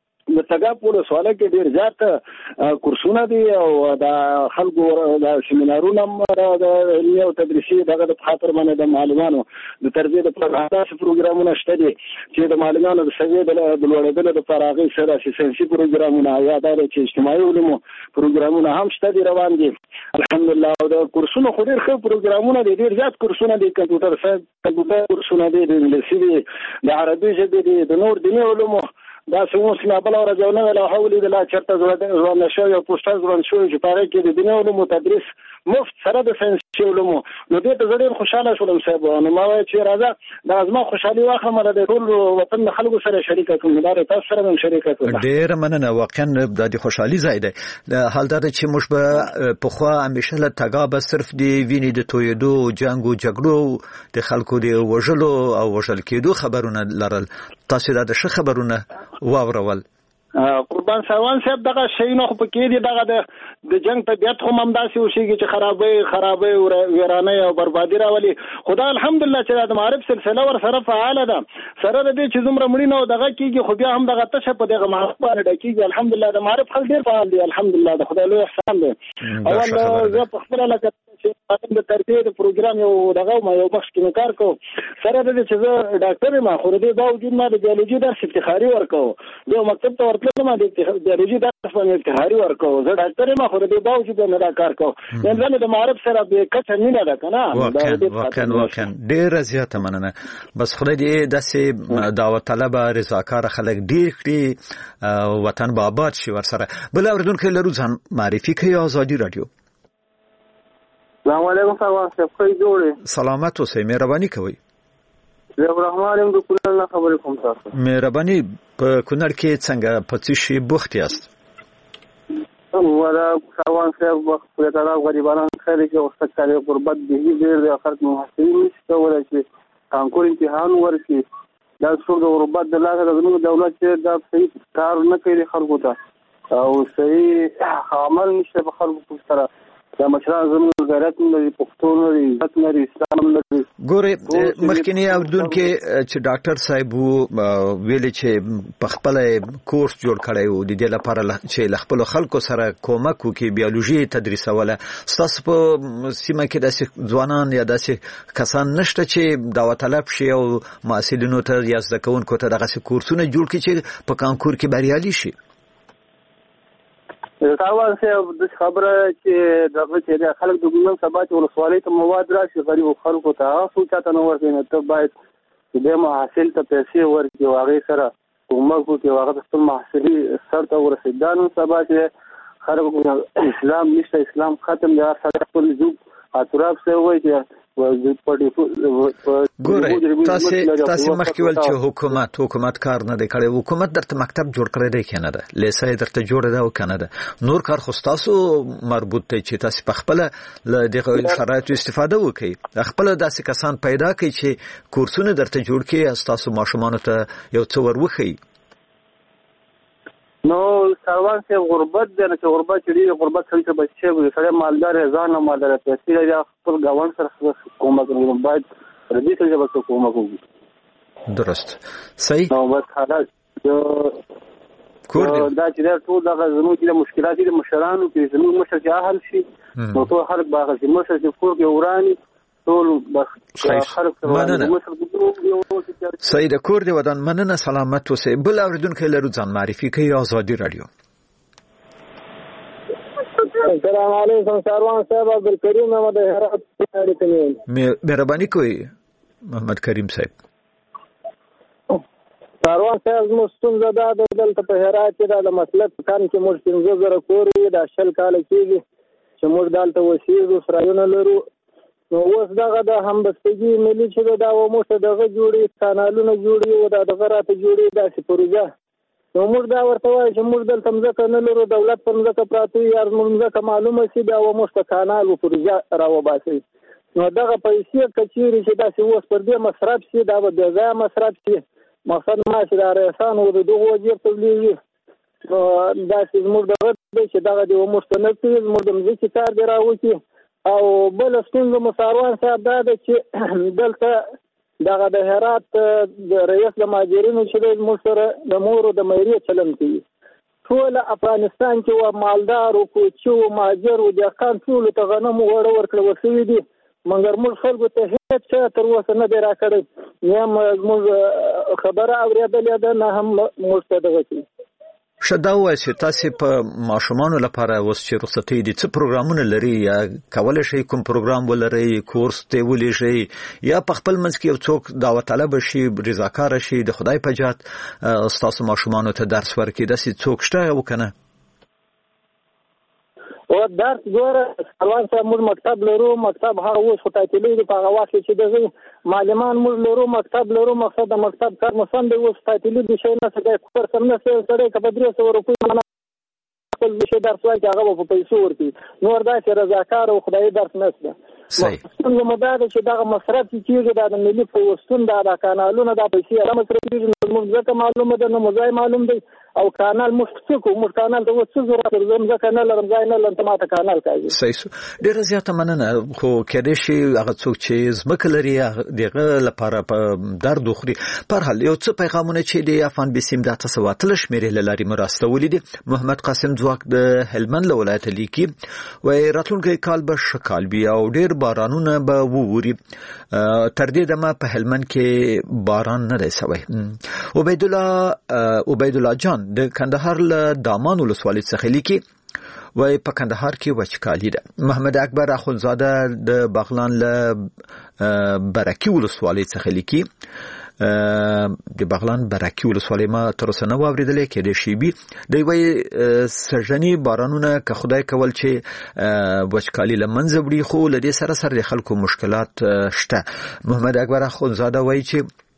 د تګاب په سواله کې ډیر زیات کورسونه دي او د خلکو د سیمینارونو د علمي او تدریسي دغه د خاطر باندې د معلومانو د تربیه د پروګرامونو پروګرامونه شته دي چې د معلومانو د سوي د لوړېدل د فراغي سره ساينسي پروګرامونه یا د اجتماعي علومو پروګرامونه هم شته دي روان دي الحمدلله. او د کورسونو خو ډیر ښه پروګرامونه دي ډیر زیات کورسونه دي کمپیوټر ساينس کمپیوټر کورسونه دي د انګلیسي دي د عربي ژبې دي د نور دیني علومو دا څنګه چې بل ورځ نه ولا حواله د لا چرته ځوان نشو یو پوسټر ځوان شو چې پاره کې د دنیا علومو تدریس مفت سره د ساينس علومو نو دې ته ډېر خوشاله شوم صاحب. نو ما وایي چې راځه دا زما خوشحالي واخلم د ټول وطن خلکو سره شریک کوم دا تاسو سره هم شریک کوم. ډېر مننه. واقعا د خوشحالي ځای دی. حال دا چې موږ به په خو همیشه له تګاب صرف دی ویني د تویدو جنگ او جګړو د خلکو دی وژلو او وژل کېدو خبرونه لرل. تاسو دا د ښه خبرونه واورول. قربان سروان صاحب دغه شی نه خو پکې دی دغه د جنگ طبيعت خو ممداسي وشيږي چې خرابې خرابې او ویرانه او بربادي راولي. خدای الحمدلله چې د معرف سلسله ور سره فعال ده سره د دې چې زمره مړی نه دغه کیږي خو بیا هم دغه تشه په دغه معرف باندې ډکیږي. الحمدلله د معرف خل ډیر فعال دي الحمدلله د خدای لوی احسان دی. اول زه په خپل لکه چې د تربیه د پروګرام یو دغه ما یو بخش کې کار کوم سره د چې زه ډاکټر ما خو دې باوجود ما د بیولوژي درس افتخاري ورکاو یو مکتب ته ورتلم ما د بیولوژي درس باندې افتخاري ورکاو زه ډاکټر ما خو دې باوجود نه دا کار کوم نن د معرف سره به کچ نه ده کنه. واقعا واقعا ډیر زیاته مننه. بس خدای دې داسې دعوت طلب رضاکار خلک ډیر کړي وطن به آباد شي ورسره. بل اوریدونکو لرو ځان معرفي کوي. ازادي رادیو. السلام علیکم سلام صاحب خی جوړه. سلامت اوسئ مهرباني کوئ. زه الرحمن یم د کونړ نه خبرې کوم تاسو. مهرباني په کونړ کې څنګه په څه شي بوخت یاست؟ ولا ساوان صاحب وخت په تعالی غریبانو خیر کې وخت کاري غربت دی ډیر د خلک محسوسي نشته ولا چې کانکور امتحان ورکړي دا څو د غربت د لاغه د زموږ دولت چې دا صحیح کار نه کوي خلکو ته او صحیح عمل نشته په خلکو سره دا مشران زموږ غیرت لري پښتون لري عزت لري اسلام لري. ګوره مخکنی اردن کې چې ډاکټر صاحب ویل چې په خپل کورس جوړ کړی وو د دې لپاره چې خپل خلکو سره کومک وکړي بیولوژي تدریسوله. تاسو په سیمه کې داسې ځوانان یا داسې کسان نشته چې دعوت طلب شي او محصلینو ته یا زده کوونکو ته دغه کورسونه جوړ کړي چې په کانکور کې بریالي شي؟ ساوان صاحب د خبره چې دغه چې خلک د ګوند سبا چې ولسوالۍ ته مواد راشي غریب خلکو ته هغه څه نه ورکوي نو ته باید د محصل ته پیسې ورکړي او هغه سره کومک وکړي هغه د خپل محصلي سر ته ورسېږي. دا نن سبا چې خلک اسلام نشته اسلام ختم دی هر خپل ځوب اطراف سره وایي چې ګوره تاسو تاسو مخکې ول چې حکومت حکومت کار نه دی کړی حکومت درته مکتب جوړ کړی دی کنه ده لیسه درته جوړ دی او کنه ده نور کار خو تاسو مربوط دی چې تاسو په خپل له دغه شرایطو استفاده وکړي خپل داسې کسان پیدا کړئ چې کورسونه درته جوړ کړي تاسو ماشومان ته یو څه وروخی. نو سروان سے غربت دی نه چې غربت چړي غربت سره چې بچي وي سره مالدار ځان مالدار پیسې لري خپل گاون سره کومه کوي باید ردی سره به کومه کوي. درست صحیح. نو بس حالات جو کور دی دا چې ټول دغه زموږ د مشکلات دي مشرانو کې زموږ مشر چې حل شي نو ټول خلک باغ چې مشر چې کور کې وراني ټول بس خلک سید کور دی ودان مننه سلامت اوسئ. بل اوریدونکو لرو ځان معرفي کوي آزادي رادیو. السلام علیکم سروان صاحب عبدالکریم محمد هرات اړیکې مهرباني کوي محمد کریم صاحب. سروان صاحب مستون زده د دلته په هرات کې د مسلک کان کې موږ پنځه زره کورې د شل کال کېږي چې موږ دلته وسیږو سرایونه لرو. نو اوس دغه د همبستګي ملي چې دا و موږ دغه جوړي کانالونه جوړي او دغه راته جوړي داسې پروژه نو موږ دا ورته وایو چې موږ دلته مځکه نه لرو دولت پر مځکه پراته یا موږ مځکه معلومه شي دا و موږ کانال او پروژه راوباسي نو دغه پیسې کچېري چې داسې اوس پر دې مصرف شي دا به بې ځایه مصرف شي مقصد ما چې دا رسان و د دغو جیب تبلیغي نو داسې زموږ دغه چې دغه دی و موږ ته نه کوي زموږ د مځکې کار دی راوکي او بل ستونزه مساروان صاحب دا ده چې دلته دغه د هرات د رئیس د مهاجرینو چې موږ سره د مور او د مېرې چلن کوي ټول افغانستان کې و مالدار او کوچو او مهاجر او دهقان ټول ته غنم وړ ورکړل وسوي دي مګر موږ خلکو ته هیڅ څه تر اوسه نه دی راکړی نه موږ خبره اورېدلې ده نه هم موږ ته دغه کوي. شدا وای چې تاسو په ماشومان لپاره اوس چې رخصتي دي څه پروګرامونه لري یا کولای شي کوم پروګرام ولري کورس ته ولې شي یا په خپل منځ کې یو څوک دعوت طلب شي رضاکار شي د خدای په جهت تاسو ماشومان ته درس ورکړي داسې څوک شته او کنه او درس ګوره سروان صاحب موږ مکتب لرو مکتب هغه اوس خو تعطیلي دي په هغه وخت کې دغه معلمان موږ لرو مکتب لرو مقصد د مکتب کار مسند دی اوس تعطیلي دي شي نه څه کور سم نه سره کبه درې سو روپۍ نه خپل شي درس وایي هغه په پیسو ورتي نور دا چې رضاکار او خدای درس نشته صحیح. څنګه مدار چې دغه مصرف کیږي د ملي پیوستون د کانالونو د پیسې را مصرف کیږي نو ځکه معلومه ده نو مزای معلوم دی او کانال مشتکو مر کانال ته وڅ زره ترزم ځکه نه لرم ځای نه لرم ته کانال کوي. صحیح. ډیر زیاته مننه خو کېدې شي هغه څوک چې زمکه لري دغه لپاره په درد خوري پر حال یو څه پیغامونه چې د افغان بسیم د تاسو واتل شمیرې لاري مرستولې دي. محمد قاسم ځواک د هلمند ولایت لیکي وای راتلونکي کال به شکال بیا او ډیر بارانونه به ووري تر دې دمه په هلمند کې باران نه رسوي. عبید الله عبید الله جان د کندهار له دامان ولسوالۍ څخه لیکي وای په کندهار کې وچکالي ده. محمد اکبر اخونزاده د بغلان له برکی ولسوالۍ څخه لیکي د بغلان برکی ولسوالۍ ما تر اوسه نه واوریدلې کې د شیبي د وی سرجنی بارانونه که خدای کول چې وچکالي لمنځه وړي خو لدې سره سره د خلکو مشکلات شته. محمد اکبر اخونزاده وای چې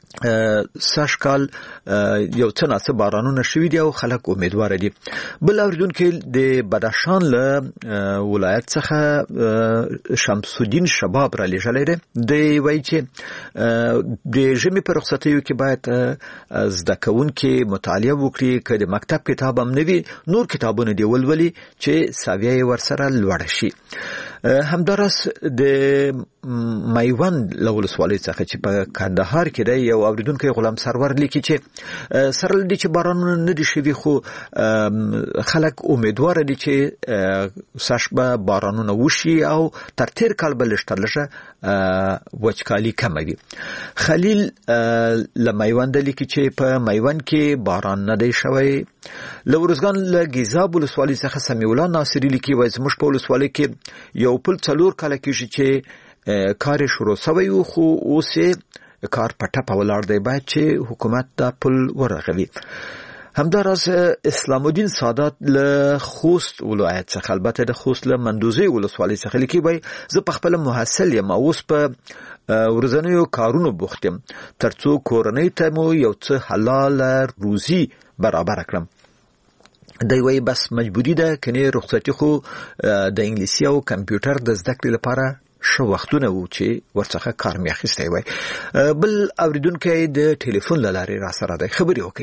سږ کال یو څه ناڅه بارانونه شوي دي او خلک امیدوار دي. بل اوریدونکو د بدخشان له ولایت څخه شمس الدین شباب را لېږلی دی. دی وایي چې د ژمي په رخصتیو کې باید زده کوونکي مطالعه وکړي، که د مکتب کتاب هم نه وي نور کتابونه دې ولولي چې ساویه یې ورسره لوړه شي. همداراز د میوند له ولسوالۍ څخه چې په کندهار کې دی یو اوریدونکی غلام سرور لیکي چې سره له دې چې بارانونه نه دي شوي خو خلک امیدواره دي چې سږ به بارانونه وشي او تر تیر کال به لږ تر لږه وچکالي کمه وي. خلیل له میوند لیکي چې په میوند کې باران نه دی شوی. له ورزګان له ګیزاب ولسوالۍ څخه سمیع الله ناصري لیکي وایي زموږ په ولسوالۍ کې یو پل څلور کاله کېږي چې کار شروع شوی و خو اوس کار په ټپه ولاړ دی، باید چې حکومت دا پل ورغوي. همداراز اسلام الدین سادات له خوست ولایت څخه، البته د خوست له مندوزي ولسوالۍ څخه لیکي وایي زه په خپل محصل یم اوس په ورځنیو کارونو بوخت یم ترڅو کورنۍ ته مو یو څه حلال روزي برابر کړم. دی وایي بس مجبوری ده کنه رخصتي خو د انګلیسي او کمپیوټر د زده کړې لپاره شو وختونه و چې ورڅخه کار مې اخیستی وای. بل اوریدونکی د ټلیفون له لارې را سره دی. خبرې وکړئ.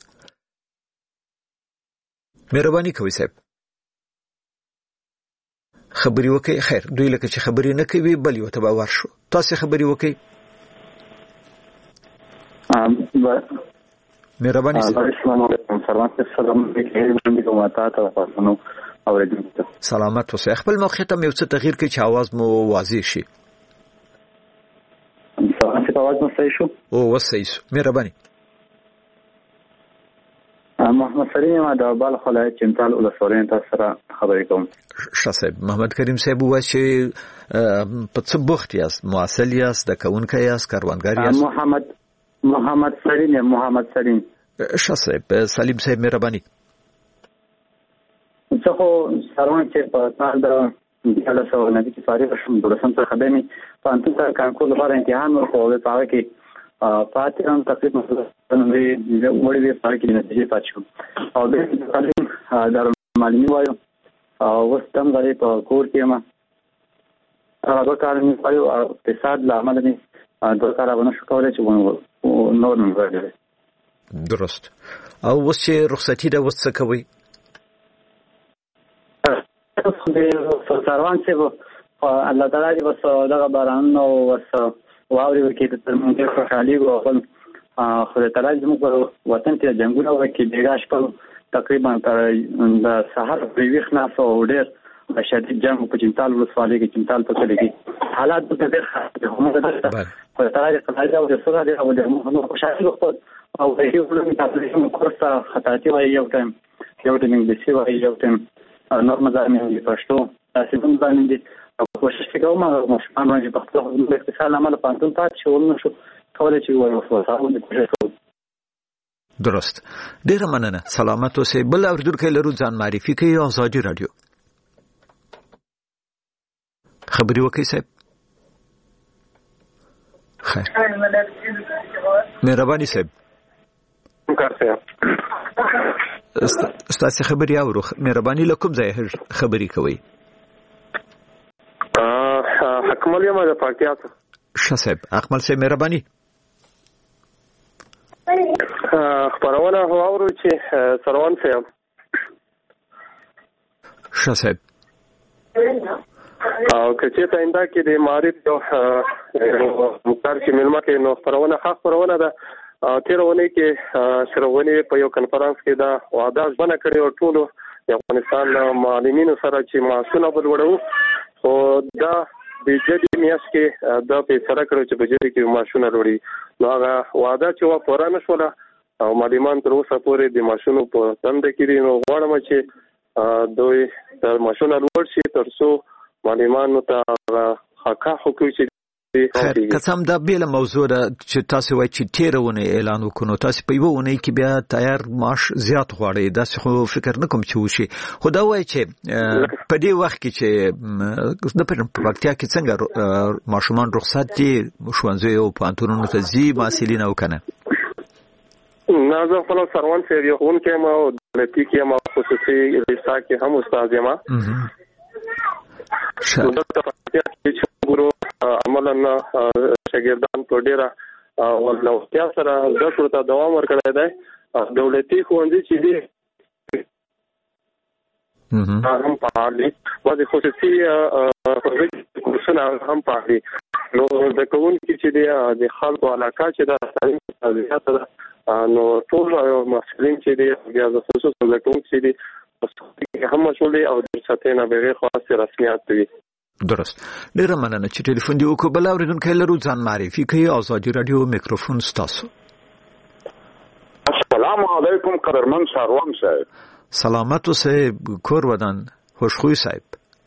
مهرباني کوئ صاحب. خبرې وکړئ. خیر دوی لکه چې خبرې نه کوي بل یو ته به ورشو. تاسې خبرې وکړئ. مهرباني السلام علیکم. سلام علیکم. سلامت اوسئ. خپل موقعیت هم یو څه تغییر کړئ چې आवाज مو واضح شي. څنګه چې आवाज مو صحیح شو؟ او وصحیح شو. مهرباني. محمد سلیم د بالخ ولایت چمتال ولسوالۍ تاسو سره خبرې کوم. ښه صاحب. محمد کریم صاحب وایي چې په څه بوخت یاست؟ معسل یاست، د کوونکی یاست، کاروانګر یاست؟ محمد محمد سلیم محمد سلیم. ښه صاحب. سلیم صاحب مهرباني. څه خو سروان چې په کال د دیاله سو نه دي چې فارغ شوم دولسم څخه به می په انتو سره کانکور لپاره امتحان ورکوه په هغه کې فاتحان تقریبا نوې وړي وی فارغ کې نتیجې پات شو او د تعلیم دارالمعلمین وایو او وستم غلي په کور کې ما هغه کار مې پایو اقتصاد لامل دي دا کار ونه شو کولای چې نور نه وایي. درست. او وس چې رخصتي ده وس څه کوي؟ سروان چې الله تعالی دې بس دغه باران او بس واوري ورکې د ترمنځ خوشحالي او خدای تعالی زموږ وطن ته جنگونه ورکې بیګاش په تقریبا تر د سحر پرې وښنه او ډېر شدید جنگ په چمتال ولسوالۍ کې چمتال په کلی کې حالات د ډېر خطرناک دي. خدای تعالی قضا او رسول الله او د محمد خوشحالي وکړ او د یو ټول تاسو کورسه خطاطي وایي یو ټایم یو ټایم انګلیسي وایي یو ټایم نور مزامین دي پښتو تاسو هم باندې دي کوشش کوم مشمان باندې پښتو د اقتصاد عمل پانتون پات شو نو شو کولای چې وایو وسو د کوشش کوم. درست. ډیره مننه. سلامت اوسئ. بل اوریدونکو لرو ځان معرفي کوي. آزادي رادیو. خبري وکړئ صاحب. خیر. مهرباني صاحب. ستاسو خبري اورو. مهرباني لکم ځای خبري کوي. ا حکمل یم د پاکیات. ښه صاحب. اکمل صاحب مهرباني. خبرونه هو اورو چې سروان صاحب. ښه صاحب. او کچې ته انده کې د معرف یو مختار چې ملما کې نو خبرونه خاص خبرونه ده. تیرونه کې شرونه په یو کنفرانس کې دا وعده ځنه کړی او ټول د افغانستان معلمینو سره چې معاشونه بدلوړو خو دا د جدي میاش کې دا په سره کړو چې په جدي کې معاشونه وروړي. نو هغه وعده چې و پوره نشوله او معلمان تر اوسه پورې د معاشونو په تند کې دي. نو غواړم چې دوی د معاشونه لوړ شي ترڅو معلمانو ته حق حقوق چې کیږي. قسم دا بیل موضوع ده چې تاسو وایي چې تیرونه اعلان وکړو، تاسو په یو ونه کې بیا تیار معاش زیات غواړي، دا خو فکر نکوم چې وشي. خو دا وایي چې په دې وخت کې چې د پرمختیا کې څنګه ماشومان رخصت دي ښوونځي او پانتونونو ته ځي مسلین او کنه. نه زه خپل سروان سره یو خون کې ما او دلته کې ما خصوصي ریسا کې هم استاد یم. دلته پاتیا چې ګورو عملاً شاګردان په ډیره ولولتیا سره د ټولو دوام ورکړی دی. دولتي ښوونځي چې دي هم فعال دي، بعضې خصوصي کورسونه هم فعال دي. نو زده کوونکي چې دی د خلکو علاقه چې د تعلیم زیاته ده، نو ټول محصلین چې دی بیا د خصوصي زده کوونکي چې دي هم مسؤل دي او د ساتنې بغیر خاص رسمیات دي. درست. ډیره مننه چې ټلیفون دی وکړو. بل اوریدونکو لرو ځان معرفي کوي. آزادي رادیو میکروفون ستاسو. السلام علیکم قدرمن سروان صاحب. سلامت اوسئ کور ودان خوشخوی صاحب.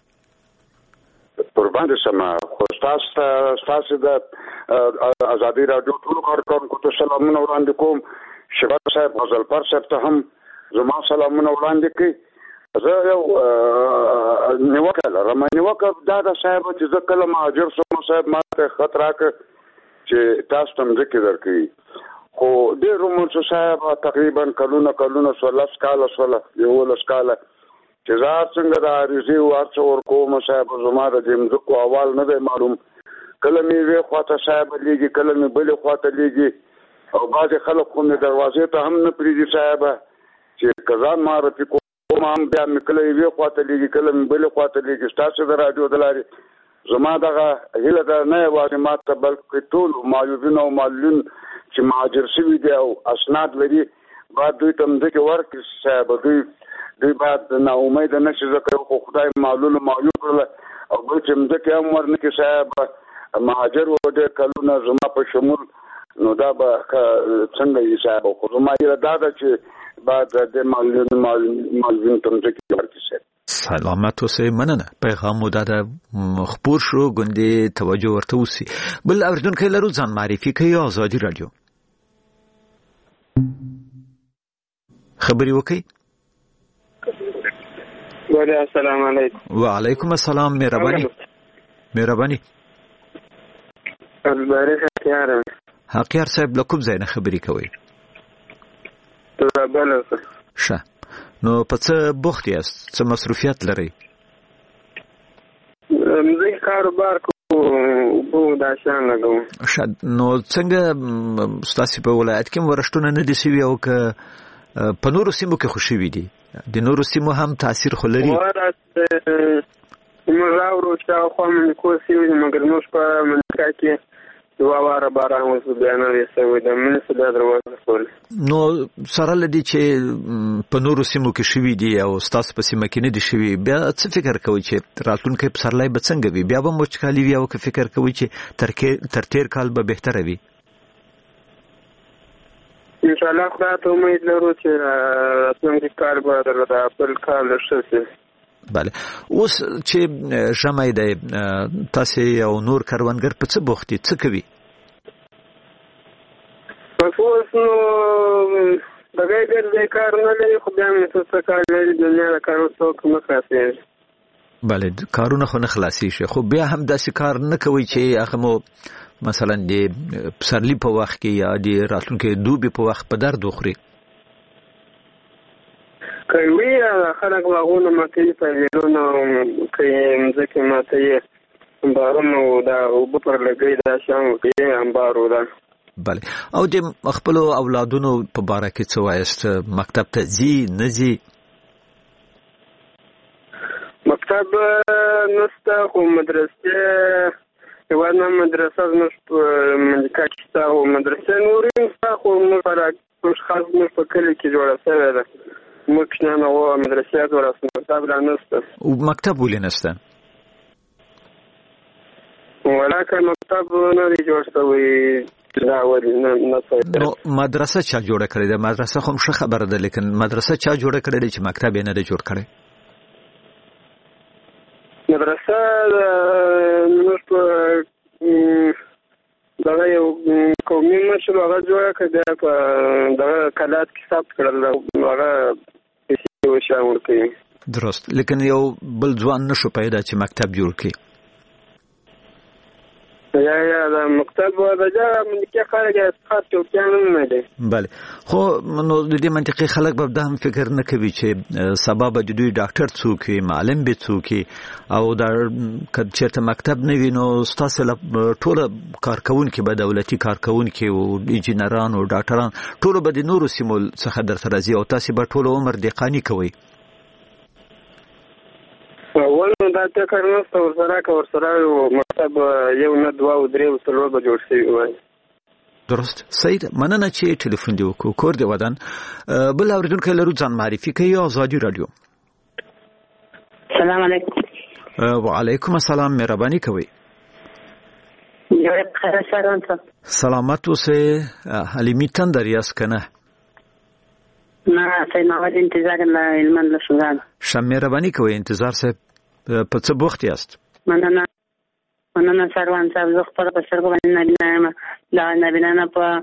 قربان شم. خو تاسو تاسو د آزادي رادیو ټول کارکونکو ته سلامونه وړاندې کوم. شباب صاحب غزل پر صاحب ته هم زما سلامونه وړاندې کوي. زه یو نیوکه لرم. نیوکه دا ده صاحب چې زه کله مهاجر شوم صاحب ما ته خط راکړ چې تاسو ته مځکې درکوي، خو ډېر عمر شو صاحب تقریبا کلونه کلونه شو، لس کاله شوله یولس کاله چې زه څنګه د عریضې هر څه ورکوم صاحب زما د دې مځکو احوال نه دی معلوم. کله مې یوې خواته صاحب لیږي، کله مې بلې خواته لیږي، او بعضې خلک خو مې دروازې ته هم نه پرېږدي صاحب چې که ځان معرفي کوم هم بیا مې کله یوې خواته لیږي، کله مې بلې خواته لیږي. ستاسو د راډیو د لارې زما دغه هیله ده نه یوازې ما ته بلکې ټول معیوبین او معلولین چې مهاجر شوي دي او اسناد لري باید دوی ته مځکې ورکړي صاحب. دوی دوی باید ناامیده نه شي، ځکه خو خدای معلول او معیوب کړله او بل چې مځکې هم ورنکړي صاحب مهاجر و ډېر کلونه زما په شمول، نو دا به څنګه وي صاحب. خو زما هیله دا ده چې باید د معلولین معلولین ته مځکې ورکړي صاحب. سلامت اوسئ. مننه. پیغام مو دا خپور شو، ګوندې توجه ورته وسي. بل اوریدونکو لرو ځان معرفي کوي. آزادي رادیو خبري وکي. وعلیکم السلام علیکم. وعلیکم السلام. مهرباني مهرباني. البارح خيار حقیار صاحب له کوم ځای نه خبري کوي؟ بله ښه. نو په څه بوخت یاست؟ څه مصروفیت لرئ؟ زه کاروبار کوم دا شان لګوم. ښه. نو څنګه ستاسو په ولایت کې ورښتونه نه دي شوي او که په نورو سیمو کې خو شوي دي؟ د نورو سیمو هم تاثیر خو لري؟ موږ راوړو شاوخوا منکو سیمې دي، مګر موږ په منکا کې دوه واره باران وشو بیا نه دی شوی د منځ بیا دروازه خول. نو سره له دې چې په نورو سیمو کې شوي دي او ستاسو په سیمه کې نه دي شوي، بیا څه فکر کوئ چې راتلونکی پسرلی به څنګه وي؟ بیا به وچکالي وي او که فکر کوئ چې تر تېر کال به بهتره وي؟ انشاءالله خدای ته امید لرو چې راتلونکی کال به د بل کال ښه شي. بله. اوس چې ژمی دی، تاسې او نور کروندګر په څه بوخت دي؟ څه کوي؟ بس اوس نو دغه ګرځې کار نه لري، خو بیا مې څه کار لري، دنیا د کارو څوک نه خلاصېږي. بله. کارونه خو نه خلاصېږي، خو بیا هم داسې کار نه کوئ چې هغه مو مثلا د پسرلي په وخت کې یا د راتلونکي دوبي په وخت په درد وخوري؟ کوي خلک باغونه ماتوي، پنجرونه کوي، مځکې ماتوي، بارونه دا اوبه پر لګوي، دا شیان کوي، انبارو ده. بله. او د خپلو اولادونو په باره کې څه وایست؟ مکتب ته ځي نه ځي؟ مکتب نشته، خو مدرسې یوه نه مدرسه زموږ په ملکه کې شته، او مدرسې نورې شته، خو موږ خاص موږ په کلي کې جوړه شوې ده. موږ کشنیان او مدرسې جوړه شوې، مکتب لا نشته. مکتب ولې نشته؟ ولاکه مکتب نه دی جوړ شوی. نو مدرسه چا جوړه کړې ده؟ مدرسه خو هم ښه خبره ده، لیکن مدرسه چا جوړه کړې ده چې مکتب یې نه دی جوړ کړی؟ مدرسه موږ په دغه یو قومي مشر هغه جوړ کړ په دغه کلات کې ثبت کړل هغه پیسې وشا ورکوي. درست، لیکن یو بل ځوان نشو پیدا چې مکتب جوړ کړي. یا یا دا مکتب و دا جا من کې خلک اسقاط چوکیان نه دي. بله، خو نو د دې منطقي خلک به دا هم فکر نه کوي چې سبب د دوی ډاکټر څوک وي، معلم به څوک وي، او دا چېرته مکتب نه وي نو ستاسو ټوله کارکوونکي به دولتي کارکوونکي او انجینران او ډاکټران ټوله به د نورو سیمو څخه درته راځي او تاسو به ټول عمر دهقاني کوئ. ولنو دا فکر نشته ورسره که ورسره مکتب یو نه دوه او درې او څلور به جوړ شوي وای. درست، صحیح. مننه چې ټلیفون دې وکړو. کور دې ودان. بل اورېدونکی لرو، ځان معرفي کوي. ازادي رادیو. سلام علیکم. وعلیکم السلام، مهرباني کوئ. سلامت اوسئ. حلیمي تندر یاست که نه؟ نه سید محمد انتظار علمان له سوزان. ښه، مهرباني کوئ. انتظار صاحب په څه بوخت یاست؟ مننه مننه سروان صاحب، زه خپله په سترګو باندې نابینا یم. دا نابینا نه په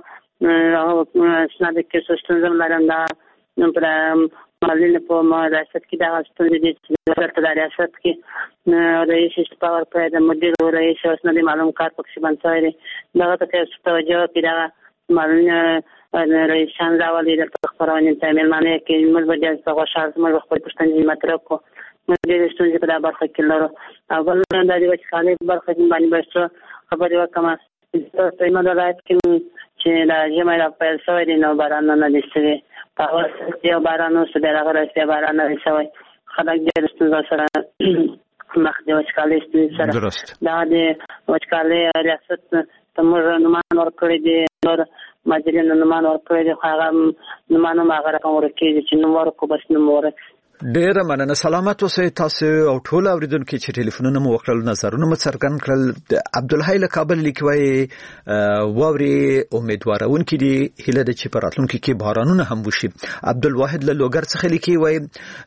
اسناد کې څه ستونزه لرم. دا پر معلولین په ریاست کې دغه ستونزې دي چې په ریاست کې رئیس استفاور په د مدیر او رئیس اسناد معلوم کار پکې باندې شوی دی. دغه ته توجه کړي. دغه معلولین رئیس شان راولي د خبرونه تعمیل معنی کې موږ به د څنګه شارت موږ خپل پښتني مطلب کو موږ د ستونزې په برخه کې لرو. اول د دې وچکالۍ برخه کې باندې بس خبرې وکم په ایمه درات کې چې دا ژمه را پیل شوی دی نو باران نه دي شوی. په اوسه کې باران نو څه درغه راځي باران نه شوی. خلک د ستونزې سره مخ د وچکالۍ ستونزې سره دا د وچکالۍ ریاست تمر نومان ورکړي دي نور ماجرین نومان ورکړي دي. هغه نومانو هغه رقم ورکړي چې نو ورکو بس نو ورکړي. ډیره مننه. سلامت اوسئ تاسو او ټول اوریدونکو چې ټلیفونونه مو وکړل، نظرونه مو څرګند کړل. عبدالحی له کابل لیکوي واوري امیدوارونکي دي هله د چې په راتلونکي کې بارانونه هم وشي. عبدالواحد له لوګر څخه لیکي وای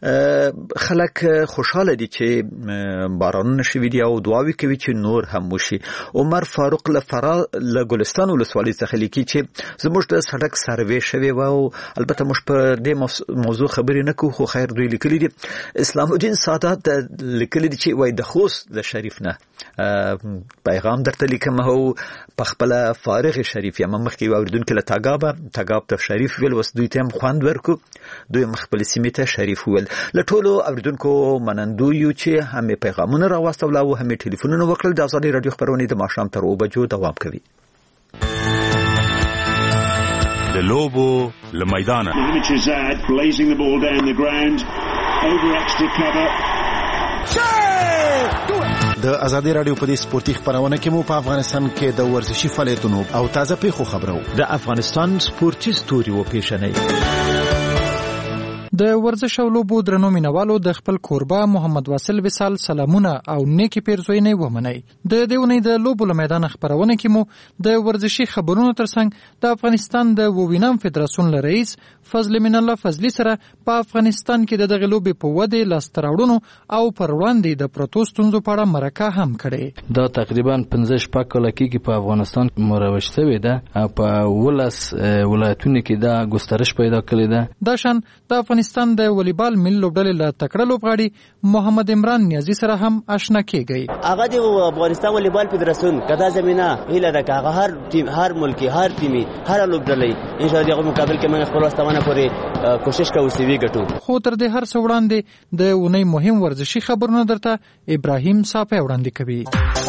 خلک خوشاله دي چې بارانونه شوي دي او دعاوي کوي چې نور هم وشي. عمر فاروق له فرا له ګلستان ولسوالۍ څخه لیکي چې زموږ د سړک سروې شوی و او البته موږ په دې موضوع خبرې نه کوو، خو خیر دوی لیکلي دي. اسلام الدین سادات لیکلي دي چې وای د خوست د شریف نه پیغام درته لیکم او په خپل فارغ شریف یم مخکې اوریدونکو له تاګاب تاګاب ته شریف ویل وس دوی ته خوند ورکو، دوی خپل سیمه ته شریف ویل. له ټولو اوریدونکو منندو یو چې هم پیغامونه راوستل او هم ټلیفونونه وکړل. د ازادي رادیو خبرونه د ماښام تر اوه بجو دوام کوي. د لوبو له میدانه د ازادي رادیو په دې سپورتي خبرونه کې مو په افغانستان کې د ورزشي فعالیتونو او تازه پیښو خبرو د افغانستان سپورتي ستوري و پیښنې. د ورزش او لوبو درنو مینوالو د خپل کوربه محمد واصل وصال سلامونه او نیکی پیرزوینې ومنئ. د دیونې د لوبو له میدان خبرونه کې مو د ورزشي خبرونو ترڅنګ د افغانستان د ووینام فدراسیون رئیس فضل من الله فضلی سره په افغانستان کې د دغه لوبې په ودې لاستراوړونو او پر وړاندې د پروتو ستونزو په اړه مرکه هم کړې. دا تقریبا پنځه شپږ کاله کې په افغانستان مروج شوې ده او په ولس ولایتونو کې دا ګسترش پیدا کړې ده. دا شان د افغانستان د والیبال ملي لوبډلې له تکړه لوبغاړي محمد عمران نیازي سره هم آشنا کیږي. هغه د افغانستان والیبال فدراسیون کدا زمينه هله ده که هر ټیم هر ملکی هر ټیمي هر لوبډلې ان شاء الله مقابل کې موږ خپل واستونه پورې کوشش کوو چې وی ګټو. خو تر دې هر څه وړاندې د اونۍ مهم ورزشي خبرونه درته ابراهیم صافی وړاندې کوي.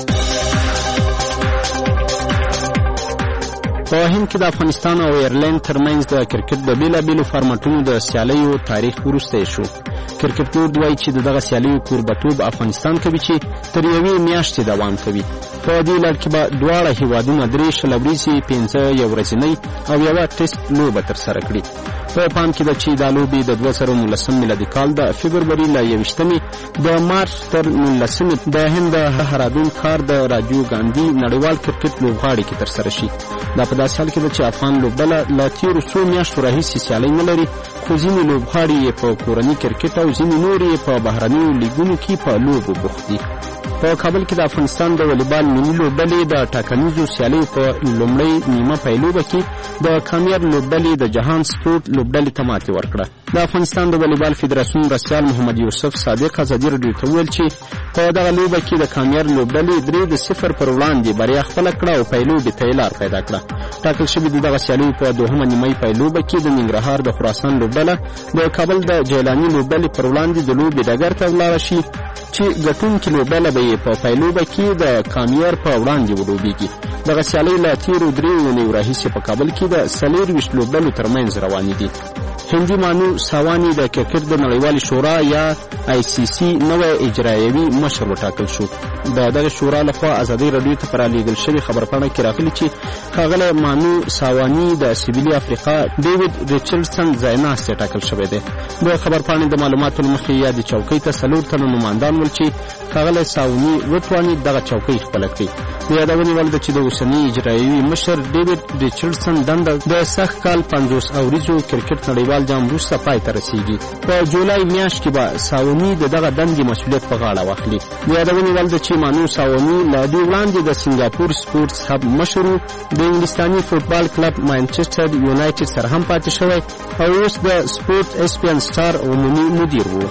په هند کې د افغانستان او ایرلند ترمنځ د کرکټ د بیلابیلو فارمټونو د سیالیو تاریخ وروسته شو. کرکټ بورډ وایي چې دغه سیالیو کوربتوب افغانستان کوي چې تر یوې میاشتې دوام کوي. په دې لړ کې به دواړه هیوادونه درې شل ورځې پنځه یو ورځنۍ او یوه ټیسټ لوبه ترسره کړي. په پام کې ده چې دا لوبې د دوه زره نولسم میلادي کال د فبروري له یویشتمې د مارچ تر نولسمې د هند د هرادون ښار د راجیو ګاندي نړیوال کرکټ لوبغاړي کې ترسره شي. دا په داسې حال کې ده چې افغان لوبډله له تېرو څو میاشتو راهیسې سیالۍ نه لري، خو ځینې لوبغاړي یې په کورني کرکټ او ځینې نور یې په بهرنیو لیګونو کې په لوبو بوخت دي. په کابل کې د افغانستان د والیبال ملي لوبډلې د ټاکنیزو سیالیو په لومړۍ نیمه پیلوبه کې د کامیار لوبډلې د جهان سپورت لوبډلې ته ماتې ورکړه. د افغانستان د والیبال فدراسیون مرستیال محمد یوسف صادق ازادي راډیو ته وویل چې په دغه لوبه کې د کامیار لوبډلې درې د صفر پر وړاندې بریا خپله کړه او پیلوبې ته یې لار پیدا کړه. ټاکل شوې د دغه سیالیو په دوهمه نیمه پیلوبه کې د ننګرهار د خراسان لوبډله د کابل د جیلاني لوبډلې پر وړاندې د لوبې ډګر ته ولاړه شي چې ګټونکې لوبډله به یې په پیلوبه کې د کامیار په وړاندې ولوبېږي. دغه سیالۍ له تېرو دریو اونیو راهیسې په کابل کې د څلېرویشت لوبډلو ترمنځ روانې دي. هندي مانو ساواني د کرکټ د نړیوالې شورا یا آی سی سی نوی اجرایوي مشر وټاکل شو. د دغه شورا لخوا ازادي راډیو ته رالیږل شوې خبرپاڼه کې راغلي چې ښاغلی مانو ساواني د سویلي افریقا ډیوډ ریچارډسن ځایناستی ټاکل شوی دی. د خبرپاڼې د معلوماتو له مخې یادې چوکۍ ته څلور تنه نمایندان ول چې ښاغلی ساواني وتواني دغه چوکۍ خپله کړي. د یادونې وړ ده چې د اوسني اجرایوي مشر ډیوډ ریچارډسن دنده د سږ کال پنځوس اوریزو کرکټ نړیوال جام وروسته پای ته رسیږي. په جولای میاشت کې به ساواني د دغه دندې مسؤلیت په غاړه واخلي. د یادونې وړ ده چې مانو ساواني له دې وړاندې د سنګاپور سپورټس هب مشر و، د انګلستاني فوټبال کلب مانچسټر یونایټډ سره هم پاتې شوی او اوس د سپورټ اسپین سټار عمومي مدیر و.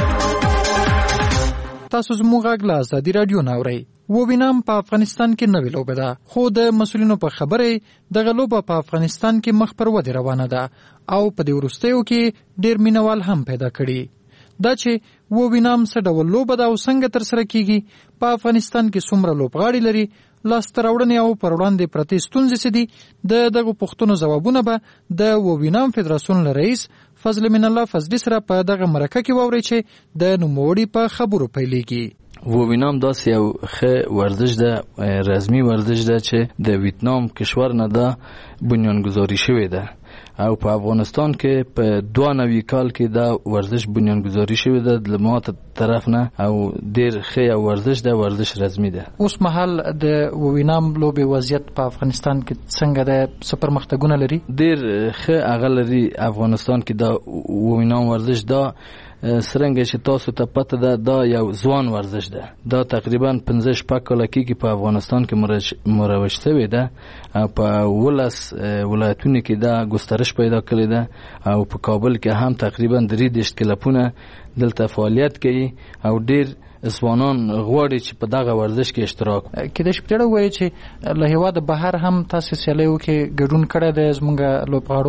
تاسو زموږ غږ له ازادي راډیو نه اورئ. ووینام په افغانستان کې نوې لوبه ده، خو د مسؤلینو په خبره دغه لوبه په افغانستان کې مخ پر ودې روانه ده او په دې وروستیو کې ډېر مینوال هم پیدا کړي. دا چې ووینام څه ډول لوبه ده او څنګه ترسره کیږي، په افغانستان کې څومره لوبغاړي لري، لاسته راوړنې او پر وړاندې پرتې ستونزې څه دي، د دغو پوښتنو ځوابونه به د ووینام فدراسیون له رئیس فضل من الله فضلي سره په دغه مرکه کې واورئ چې د نوموړي په خبرو پیلېږي. ووینام داسې یو ښه ورزش ده، رسمي ورزش ده چې د ویتنام کشور نه ده بنیانګذاري شوې ده او په افغانستان کې په دوه نوي کال کې دا ورزش بنیانګذاري شوې ده د ما طرف نه او ډېر ښه یو ورزش ده، ورزش رسمي ده. اوس مهال د ووینام لوبې وضعیت په افغانستان کې څنګه ده؟ څه پرمختګونه لري؟ ډېر ښه هغه لري افغانستان کې دا ووینام ورزش ده. سرنګه چې تاسو ته پته ده دا یو ځوان ورزش ده. دا تقریبا پنځه شپږ کاله کېږي په افغانستان کې مروج شوې ده او په ولس ولایتونو کې دا ګسترش پیدا کړې ده او په کابل کې هم تقریبا درې دېرش کلبونه دلته فعالیت کوي او ډېر ځوانان غواړي چې په دغه ورزش کې اشتراک وکړي. کېدای شي په دې وایي چې له هېواده بهر هم تاسو سیالیو کې ګډون کړی دی زموږ لوبغاړو؟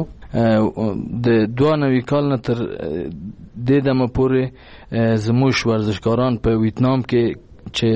د دوه نوي کال نه تر دې دمه پورې زموږ ورزشکاران په ویتنام کې چې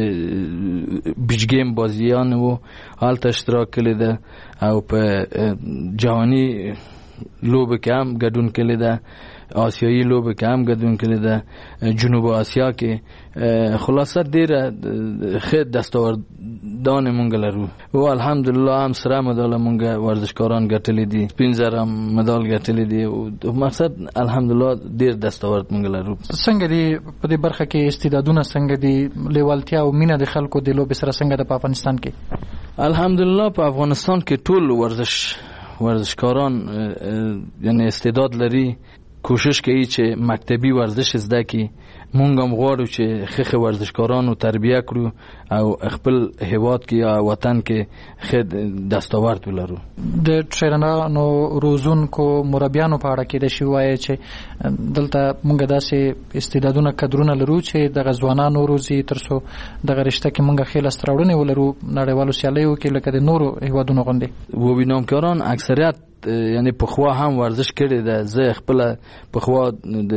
بیچ گیم بازیان وو هلته اشتراک کړی ده او په جهاني لوبه کې هم ګډون کړی ده، آسیایي لوبه کې هم ګډون کړی ده، جنوب آسیا کې. خلاصه ډېره ښه دستاوردان مونږ لرو او الحمدلله هم سره مډال مونږ ورزشکاران ګټلي دي، سپین زر هم مډال ګټلي دي او مقصد الحمدلله ډېر دستاورد مونږ لرو. څنګه دي په دې برخه کې استعدادونه، څنګه دي لیوالتیا او مینه د خلکو د لوبې سره څنګه ده په افغانستان کې؟ الحمدلله په افغانستان کې ټول ورزش ورزشکاران یعنی استعداد لري، کوشش کوي چې مکتبي ورزش زده کړي. مونږ هم غواړو چې ښه ورزشکارانو تربیه کړو او خپل هیواد کې یا وطن کې ښه دستاورد ولرو. د ټرینرانو روزونکو مربیانو په اړه کې د شی وایي چې دلته مونږ داسې استعدادونه کدرونه لرو چې دغه ځوانانو روزي ترڅو دغه رشته کې مونږ ښه لاسته راوړنې ولرو نړیوالو سیالیو کې لکه د نورو هیوادونو غوندې. ووینامکاران اکثریت یعنی پخوا هم ورزش کړی ده. زه خپل پخوا د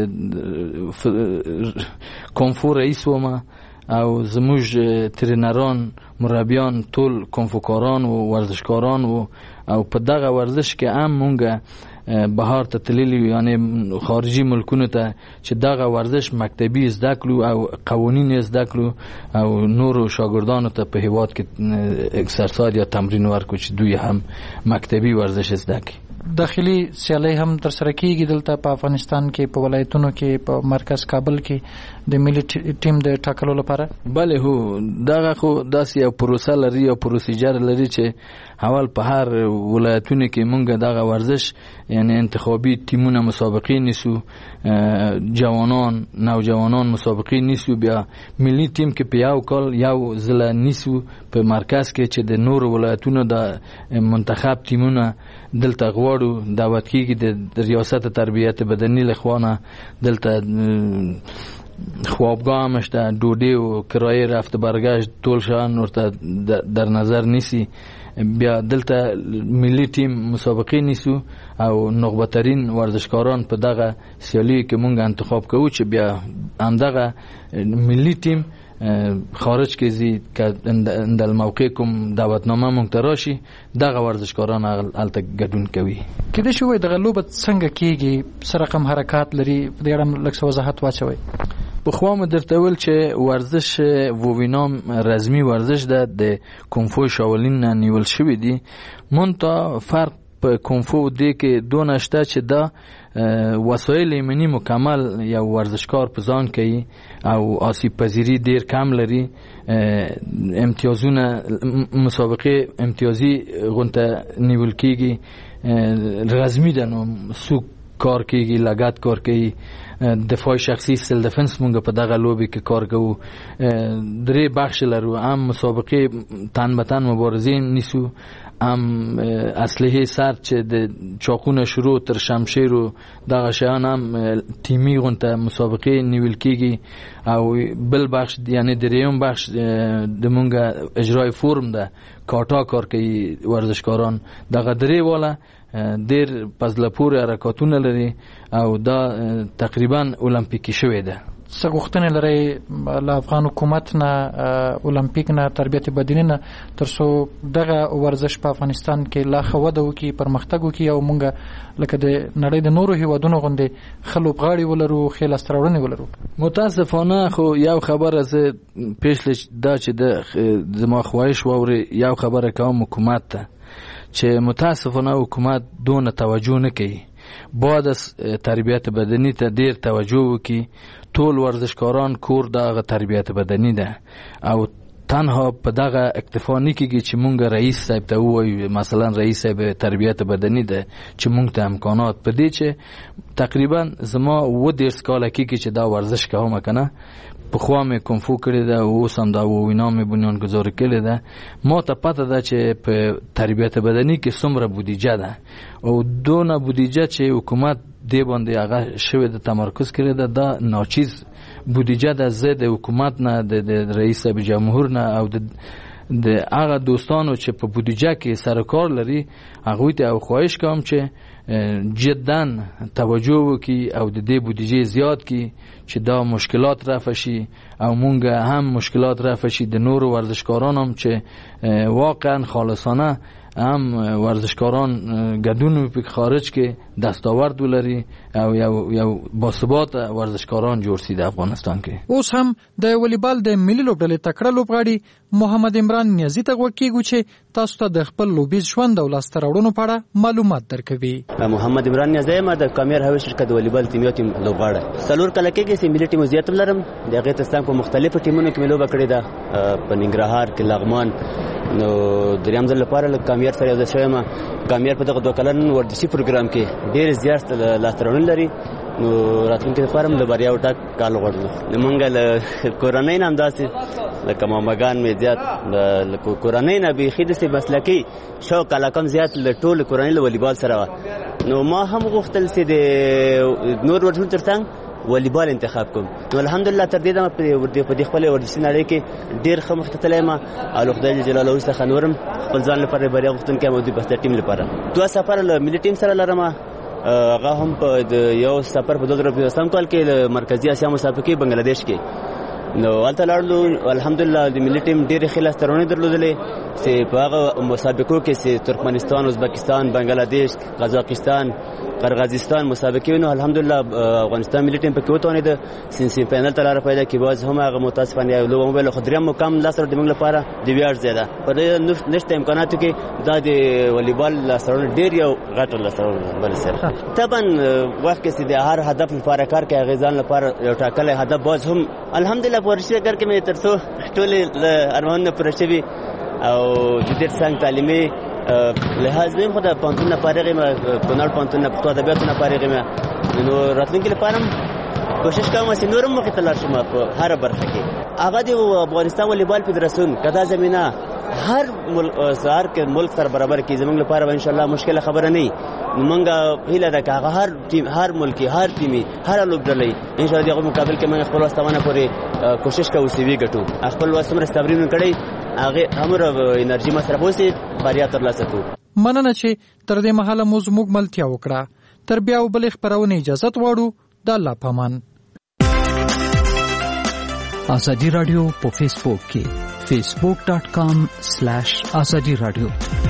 کونفو رئیس وم او زموږ ترینران مربیان ټول کونفوکاران او ورزشکاران و او په دغه ورزش کې هم مونږ بهار ته تللی یعنی خارجي ملکونو ته چې دغه ورزش مکتبي زده کړو او قوانین زده کړو او نورو شاګردانو ته په هیواد کې اکسرسایز یا تمرین ورکړو چې دوی هم مکتبي ورزش زده کړي. داخلي سیالۍ هم تر سره کیږي دلته په افغانستان کې په ولایتونو کې په مرکز کابل کې د ملي ټیم د ټاکلو لپاره؟ بله هو دغه خو داسې یو پروسه لري او پروسیجر لري چې اول په هر ولایتونو کې مونږ دغه ورزش یعنی انتخابي ټیمونه مسابقې نیسو، جوانان نوجوانان مسابقې نیسو، بیا ملي ټیم کې په یو کال یو ځله نیسو په مرکز کې چې د نور ولایتونو د منتخب ټیمونه دلته غواړو دعوت کیږي د ریاست تربیت بدني لخوانه دلته خوابگاه هم شته، ډوډۍ او کرایه رفت برگشت ټول شان ورته در نظر نیسی. بیا دلته ملي ټیم مسابقې نیسو او نخبه‌ترین ورزشکاران په دغه سیالیو کې مونږ انتخاب کوو چې بیا همدغه ملي ټیم خارج کې زی که اند الموقع کوم دعوتنامه مونږ ته راشي دغه ورزشکاران هلته ګډون کوي. کېدای شي وایي دغه لوبه څنګه کېږي، څه رقم حرکات لري، په دې اړه لږ څه وضاحت واچوئ. پخوا مې درته ویل چې ورزش ووینام رسمي ورزش ده د کنفو شاولین نه نیول شوی دی، منتها فرق په کنفو دی کې دونه شته چې دا وسایل ایمني مکمل یو ورزشکار په ځان کوي او آسیب پذیری ډیر کم لري، امتیازونه مسابقه امتیازي غونته نیول کیږي، رسمي ده نو سوق کار کیږي، لګات کار کوي، دفاع شخصي سیل دفنس مونږ په دغه لوبي کې کار کوو، درې بخش لرو، هم مسابقه تن به تن مبارزه نیسو، هم اسلحه سر چې د چاقونه شروع تر شمشیر و دغه شیان هم تیمی غونته مسابقه نیول کیږي، او بل بخش یعنی دریم بخش د مونږ اجرای فرم ده کاټا کار کوي ورزشکاران، دغه درې والا ډیر پزلپور حرکاتونه لري او دا تقریبا المپیکی شوی ده. څه غوښتنې لري له افغان حکومت نه، المپیک نه، تربیت بدني نه، تر څو دغه ورزش په افغانستان کې لا ښه وده وکړي، پرمختګ وکړي او مونږ لکه د نړۍ د نورو هیوادونو غوندې ښه لوبغاړي ولرو، ښې لاسته راوړنې ولرو؟ متاسفانه خو یو خبره زه پیش دا چې د زما خواهش واوري یو خبره کوم حکومت ته چې متاسفانه حکومت دونه توجه نه کوي، باید از تربیت بدنی ته ډیر توجه وکړي. ټول ورزشکاران کور دغه تربیت بدنی ده او تنها په دغه اکتفا نه کیږي چې مونږ رئیس صاحب ته ووایو مثلا رئیس صاحب تربیت بدنی ده چې مونږ ته امکانات په دې چې تقریبا زما و دېرش کاله کېږي چې دا ورزش کوم کنه، پخوا مې کنفو کړې ده او اوس هم دا وینا مې بنیانګذاري کړې ده. ما ته پته ده چې په تربیت بدني کې څومره بودیجه ده او دونه بودیجه چې حکومت دې باندې هغه شوی د تمرکز کړی ده، دا ناچیز بودیجه ده. زه د حکومت نه د رئیس جمهور نه او د د هغه دوستانو چې په بودیجه کې سر کار لري هغوی ته خواهش کوم چې جدا توجه وکړي او د دې بودیجه زیات کړي چې دا مشکلات رفع شي او مونږ هم مشکلات رفع شي د نورو ورزشکاران هم چې واقعا خالصانه هم ورزشکاران ګډون په خارج کې دستاورد ولري او یو یو باثبات ورزشکاران جوړ شي د افغانستان کې. اوس هم د والیبال د ملي لوبډلې تکړه لوبغاړي محمد عمران نیازي ته وکیږي چې تاسو ته د خپل لوبیز ژوند او لاسته راوړنو په اړه معلومات درکوي. محمد عمران نیازي ما د کامیر هاوس شرکت د والیبال ټیم یو ټیم لوبغاړی څلور کله کې چې ملي ټیم زیات لرم د هغه تستان په مختلفو ټیمونو کې لوبه کړې ده، په ننګرهار کې لغمان نو دریم ځل لپاره له کامیر سره یو ځای شوم. کامیر په دغه دوه کلن ورزشي پروګرام کې ډېر زیات لاسته راوړنې لري، نو راتلونکي لپاره هم د بریا او ټاک کال غواړو. موږ له کورنۍ نه همداسې لکه ماماګان مې زیات له کورنۍ نه بیخي داسې مسلکي شوق علاقه زیات له ټولې کورنۍ له والیبال سره وه، نو ما هم غوښتل چې د نور ورزشونو تر څنګ والیبال انتخاب کوم. نو الحمدلله تر دې دمه په دې خپل ورزشي نړۍ کې ډېر ښه مخته تللی یم او خدای جل جلاله څخه نورم خپل ځان لپاره بریا غوښتونکی یم او د بهتر ټیم لپاره. دوه سفر له ملي ټیم سره لرم، هغه هم په یو سفر په دوه زره پنځوستم کال کې د مرکزي اسیا مسابقې بنګلادیش کې، نو هلته لاړلو. الحمدلله د ملي ټیم ډېرې ښې لاسته راوړنې درلودلې چې په هغه مسابقو کې چې ترکمنستان، ازبکستان، بنګلادیش، قزاقستان، قرغیزستان مسابقې نو الحمدلله افغانستان ملي ټیم پکې وتوانېده سیمي فاینل ته لاره پیدا کړي. باز هم هغه متاسفانه یو لوبه موبایل خو دریم مقام لاسره د موږ لپاره د ویاړ ځای ده. په دې نشته امکاناتو کې دا د والیبال لاسره ډېر یو غټ لاسره بل سره طبعا وخت کې د هر هدف لپاره کار کوي، غزان لپاره یو ټاکلی هدف باز هم الحمدلله په ورزشي ډګر کې مې تر څو ټولې ارمانونه پوره شوي او د دې څنګه تعلیمي لحاظ ویم خو د پوهنتون نه فارغ یم کونړ پوهنتون نه پښتو ادبیاتو نه فارغ یم نو راتلونکي لپاره کوشش کوم چې نورم مخې ته لاړ شم په هره برخه کې. هغه د افغانستان والیبال فدراسیون کدا زمينه هر ملک سار کې ملک سره برابر کې زموږ لپاره ان شاء الله مشکل خبره نه موږ هیله ده چې هر ټیم هر ملکی هر ټیمي هر لوبډلې ان شاء الله دغه مقابل کې موږ خپل واستونه پورې کوشش کوو چې وی ګټو خپل واستمر استمرین کړي هغه امر انرژي مصرف وسی بریا ترلاسه کوو. مننه چې تر دې مهاله مو زموږ ملتیا وکړه. تر بیا وبلې خبرونه اجازه غواړو. د الله پامان. ازادي رادیو په فیسبوک کې facebook dot com slash azadi radio